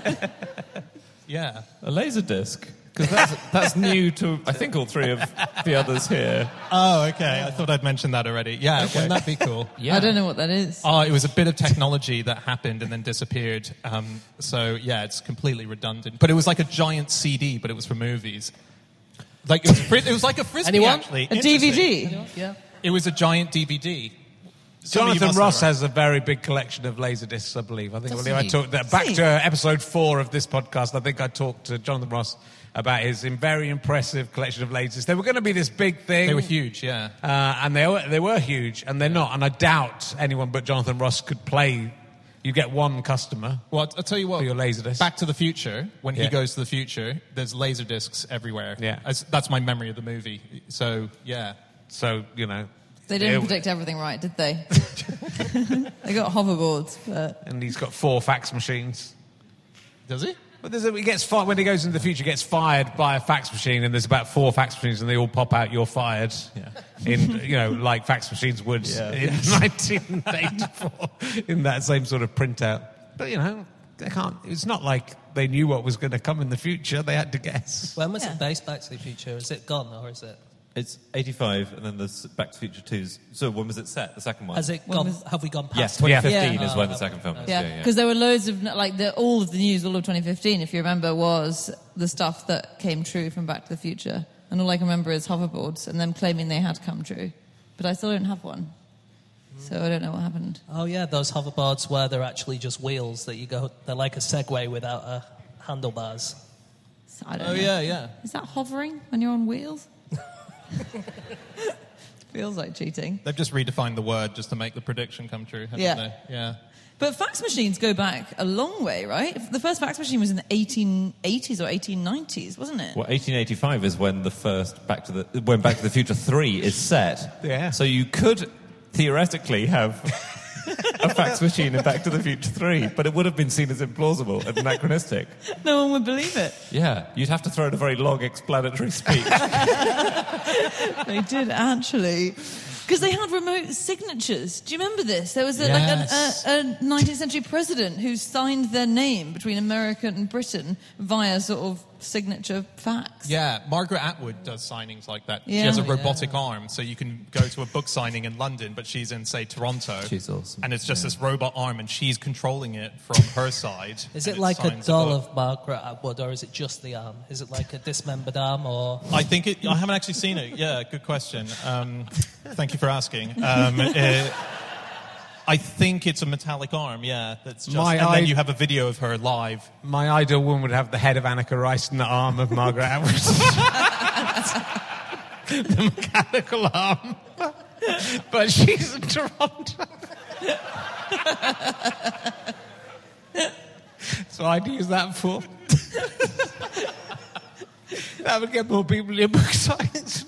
Yeah. A laser disc? Because that's, that's new to, I think, all three of the others here. Oh, okay. I thought I'd mentioned that already. Yeah, wouldn't that be cool? Yeah. I don't know what that is. Oh, it was a bit of technology that happened and then disappeared. Um, so, yeah, it's completely redundant. But it was like a giant C D, but it was for movies. Like it was, fri- it was like a frisbee, Anyone? actually. A D V Interesting. D. Yeah. It was a giant D V D. Some of you Jonathan must Ross know, right? has a very big collection of laser discs, I believe. I think Does well, I he? talked that back he? to episode four of this podcast. I think I talked to Jonathan Ross about his very impressive collection of lasers. They were going to be this big thing. They were huge, yeah. Uh, and they were, they were huge, and they're not. And I doubt anyone but Jonathan Ross could play. You get one customer. Well, I'll tell you what. For your Laserdisc. Back to the Future, when he Yeah. goes to the future, there's laser discs everywhere. Yeah. As, that's my memory of the movie. So, yeah. So, you know. They didn't it- predict everything right, did they? They got hoverboards, but... And he's got four fax machines. Does he? But there's a, he gets fired, when he goes into the future, he gets fired by a fax machine, and there's about four fax machines, and they all pop out, you're fired. Yeah. In, you know, like fax machines would Yeah. in nineteen eighty-four, in that same sort of printout. But, you know, they can't, it's not like they knew what was going to come in the future. They had to guess. When was Yeah. it based Back to the Future? Is it gone or is it? It's eighty-five, and then there's Back to the Future two's. So when was it set? The second one? Has it When gone? was- Have we gone Yes, past? twenty it? fifteen Yeah. is when Oh, the second film is. Yeah, Yeah, because there were loads of, like, the, all of the news, all of twenty fifteen, if you remember, was the stuff that came true from Back to the Future. And all I can remember is hoverboards and them claiming they had come true. But I still don't have one. So I don't know what happened. Oh yeah, those hoverboards where they're actually just wheels that you go. They're like a Segway without a handlebars. So I don't Oh, know. yeah, yeah. Is that hovering when you're on wheels? Feels like cheating. They've just redefined the word just to make the prediction come true, haven't Yeah. they? Yeah. But fax machines go back a long way, right? The first fax machine was in the eighteen eighties or eighteen nineties, wasn't it? Well, eighteen eighty-five is when the first Back to the when Back to the Future three is set. Yeah. So you could theoretically have a fax machine in Back to the Future three, but it would have been seen as implausible and anachronistic. No one would believe it. Yeah, you'd have to throw in a very long explanatory speech. They did actually. Because they had remote signatures. Do you remember this? There was a, Yes. like a, a, a nineteenth century president who signed their name between America and Britain via sort of signature fax. Yeah, Margaret Atwood does signings like that. She Yeah. has a robotic arm, so you can go to a book signing in London, but she's in, say, Toronto. She's awesome. And it's just this robot arm, and she's controlling it from her side. Is and it like a signs doll book. of Margaret Atwood, or is it just the arm? Is it like a dismembered arm, or... I think it... I haven't actually seen it. Yeah, good question. Um, thank you for asking. Um, it, I think it's a metallic arm, yeah. That's just, My and eye- then you have a video of her live. My ideal woman would have the head of Annika Rice and the arm of Margaret Atwood. The mechanical arm. But she's in Toronto. So I'd use that for. That would get more people in book signings.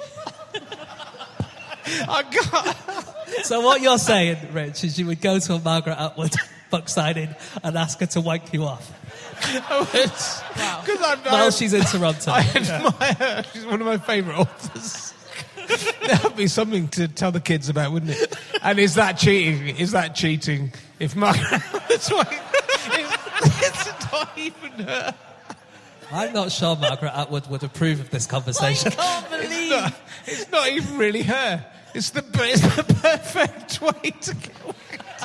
I got. So what you're saying, Rich, is you would go to a Margaret Atwood book signing and ask her to wank you off Because I'm while she's in Toronto. I admire her. She's one of my favourite authors. That would be something to tell the kids about, wouldn't it? And is that cheating? Is that cheating? If Margaret Atwood's like, it's, it's not even her. I'm not sure Margaret Atwood would approve of this conversation. I can't It's believe. not, it's not even really her. It's the, it's the perfect way to get away.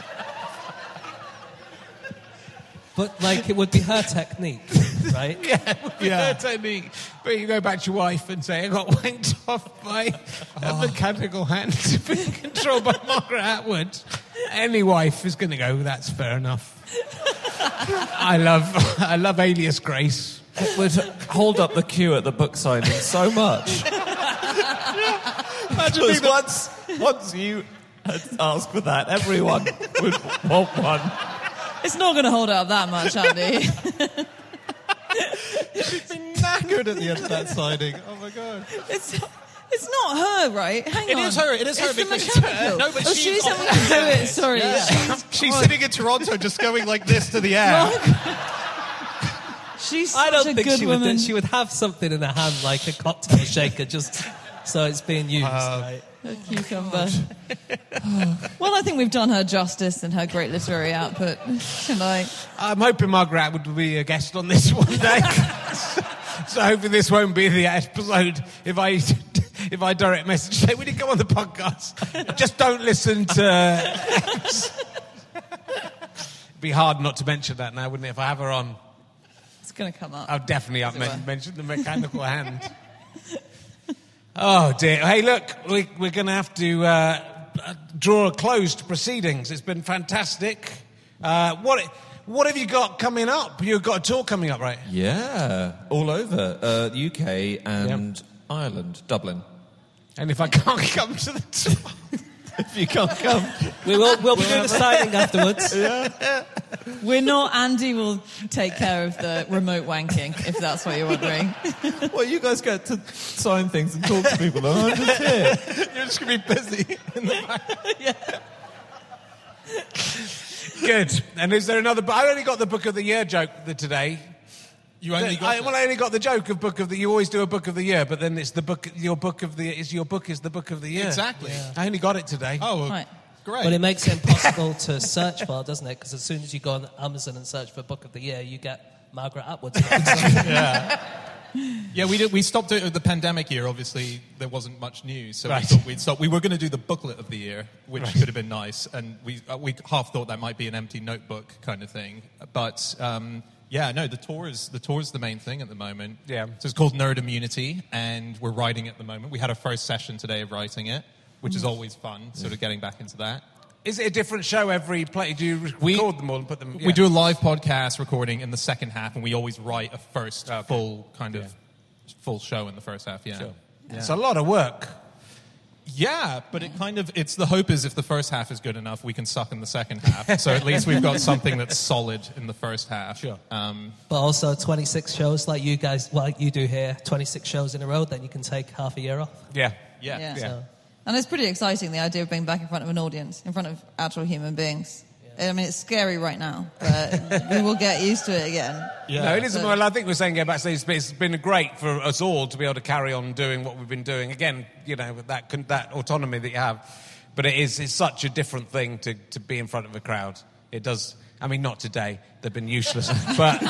But, like, it would be her technique, right? Yeah, it would be Yeah. her technique. But you go back to your wife and say, I got wanked off by a mechanical hand being controlled by Margaret Atwood. Any wife is going to go, that's fair enough. I love, I love Alias Grace. It would hold up the queue at the book signing so much. Because once, once you had asked for that, everyone would want one. It's not going to hold out that much, Andy. She's been knackered at the end of that signing. Oh, my God. It's, it's not her, right? Hang It on. is her, it is her It's the because- mechanical. No, but oh, she's she's on- having to do it. Sorry. She's, She's sitting in Toronto just going like this to the air. she's I don't such a think good she would. woman. She would have something in her hand, like a cocktail shaker, just so it's being used. right? A cucumber. Well, I think we've done her justice and her great literary output tonight. I'm hoping Margaret Atwood will be a guest on this one day. so, so hopefully this won't be the episode if I if I direct message say, we did go on the podcast. Just don't listen to X. It'd be hard not to mention that now, wouldn't it, if I have her on? It's going to come up. I'll definitely As up it men- were. mention the mechanical hand. Oh, dear. Hey, look, we, we're going to have to uh, draw a close to proceedings. It's been fantastic. Uh, what what have you got coming up? You've got a tour coming up, right? Yeah, all over uh, the U K and Ireland, Dublin. And if I can't come to the tour... If you can't come, We will. We'll be doing the signing afterwards. We're not. Andy will take care of the remote wanking, if that's what you're wondering. well, you guys get to sign things and talk to people. And I'm just here. You're just going to be busy in the back. Good. And is there another... I only got the Book of the Year joke today. You only got I, it. well, I only got the joke of Book of the... You always do a Book of the Year, but then it's the book... Your book of the... Is your book is the Book of the Year. Exactly. I only got it today. Oh, well, Right. great. But it makes it impossible to search for, doesn't it? Because as soon as you go on Amazon and search for Book of the Year, you get Margaret Atwood's book. yeah. Yeah, we did, we stopped it with the pandemic year. Obviously, there wasn't much news, so Right. we thought we'd stop. We were going to do the booklet of the year, which Right. could have been nice, and we uh, we half thought that might be an empty notebook kind of thing. But um, yeah, no, the tour is the tour is the main thing at the moment. Yeah. So it's called Nerd Immunity, and we're writing it at the moment. We had our first session today of writing it, which is always fun. Sort of getting back into that. Is it a different show every play? Do you re- We- record them all and put them... We do a live podcast recording in the second half, and we always write a first full kind of full show in the first half. Yeah. It's a lot of work. Yeah, but it kind of, it's the hope is if the first half is good enough, we can suck in the second half. So at least we've got something that's solid in the first half. Sure. Um, But also twenty-six shows like you guys, like you do here, twenty-six shows in a row, then you can take half a year off. Yeah. yeah. Yeah. So, And it's pretty exciting, the idea of being back in front of an audience, in front of actual human beings. I mean, it's scary right now, but we will get used to it again. Yeah. No, it isn't. So- Well, I think we're saying going backstage, it's been great for us all to be able to carry on doing what we've been doing. Again, you know, with that that autonomy that you have. But it is it's such a different thing to, to be in front of a crowd. It does. I mean, not today. They've been useless. but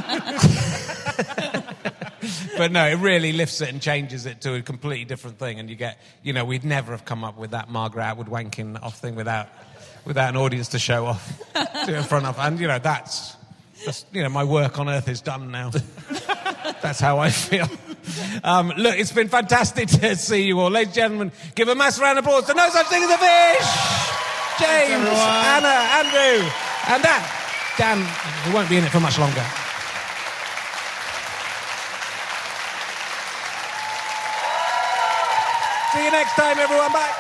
but no, it really lifts it and changes it to a completely different thing. And you get, you know, we'd never have come up with that Margaret Atwood wanking off thing without without an audience to show off to in front of. And, you know, that's, that's, you know, my work on Earth is done now. That's how I feel. Um, look, it's been fantastic to see you all. Ladies and gentlemen, give a massive round of applause to No Such Thing as a Fish! James, Anna, Andrew, and Dan. Dan, who won't be in it for much longer. See you next time, everyone. Bye.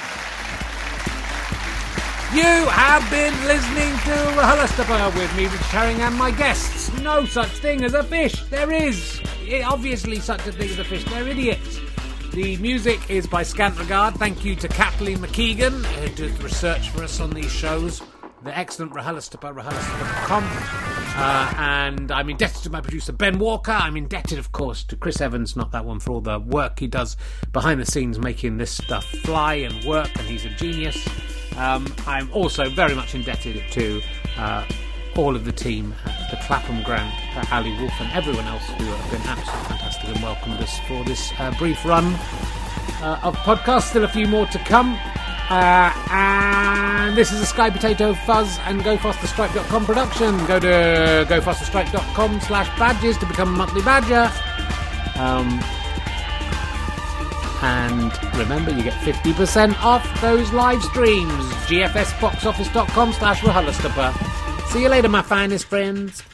You have been listening to RHLSTP with me, Richard Herring, and my guests. No such thing as a fish. There is. It, obviously such a thing as a fish. They're idiots. The music is by Scant Regard. Thank you to Kathleen McKeegan, who did the research for us on these shows. The excellent RHLSTP, RHLSTP dot com. Uh, and I'm indebted to my producer, Ben Walker. I'm indebted, of course, to Chris Evans, not that one, for all the work he does behind the scenes making this stuff fly and work, and he's a genius. Um, I'm also very much indebted to uh, all of the team at the Clapham Grant, uh, Ali Wolf and everyone else who have been absolutely fantastic and welcomed us for this uh, brief run uh, of podcasts. Still a few more to come. Uh, and this is a Sky Potato Fuzz and Go Faster Stripe dot com production. Go to go faster stripe dot com slash badges to become a monthly badger. Um... And remember, you get fifty percent off those live streams. G F S box office dot com slash RHLSTP. See you later, my finest friends.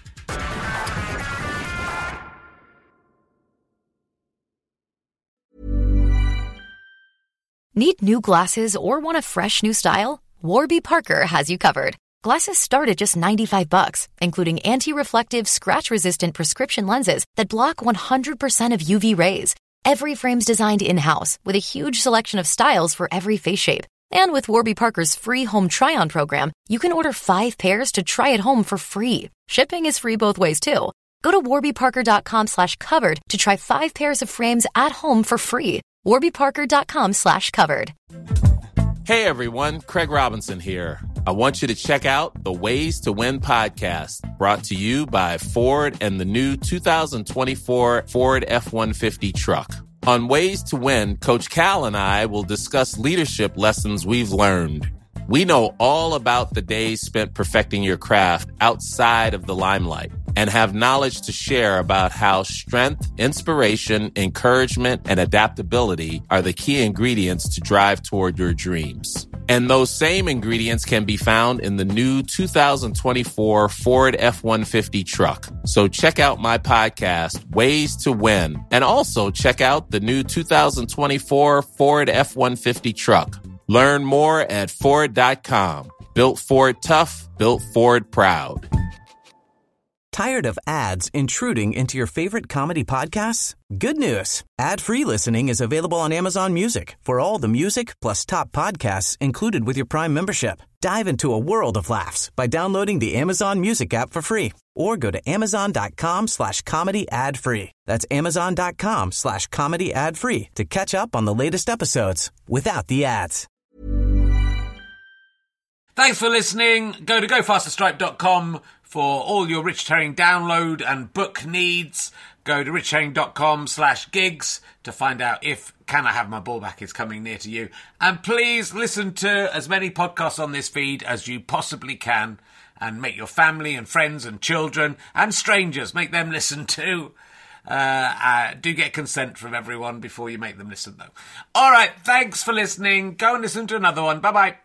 Need new glasses or want a fresh new style? Warby Parker has you covered. Glasses start at just ninety-five bucks, including anti-reflective, scratch-resistant prescription lenses that block one hundred percent of U V rays. Every frame's designed in-house with a huge selection of styles for every face shape. And with Warby Parker's free home try-on program, you can order five pairs to try at home for free. Shipping is free both ways, too. Go to warby parker dot com slash covered to try five pairs of frames at home for free. warby parker dot com slash covered. Hey, everyone. Craig Robinson here. I want you to check out the Ways to Win podcast, brought to you by Ford and the new two thousand twenty-four Ford F one fifty truck. On Ways to Win, Coach Cal and I will discuss leadership lessons we've learned. We know all about the days spent perfecting your craft outside of the limelight and have knowledge to share about how strength, inspiration, encouragement, and adaptability are the key ingredients to drive toward your dreams. And those same ingredients can be found in the new two thousand twenty-four Ford F one fifty truck. So check out my podcast, Ways to Win, and also check out the new two thousand twenty-four Ford F one fifty truck. Learn more at Ford dot com. Built Ford tough, built Ford proud. Tired of ads intruding into your favorite comedy podcasts? Good news. Ad-free listening is available on Amazon Music for all the music plus top podcasts included with your Prime membership. Dive into a world of laughs by downloading the Amazon Music app for free or go to amazon dot com slash comedy ad free. That's amazon dot com slash comedy ad free to catch up on the latest episodes without the ads. Thanks for listening. Go to go faster stripe dot com for all your Richard Herring download and book needs. Go to richard herring dot com slash gigs to find out if Can I Have My Ball Back is coming near to you. And please listen to as many podcasts on this feed as you possibly can and make your family and friends and children and strangers, make them listen too. Uh, uh, do get consent from everyone before you make them listen, though. All right, thanks for listening. Go and listen to another one. Bye-bye.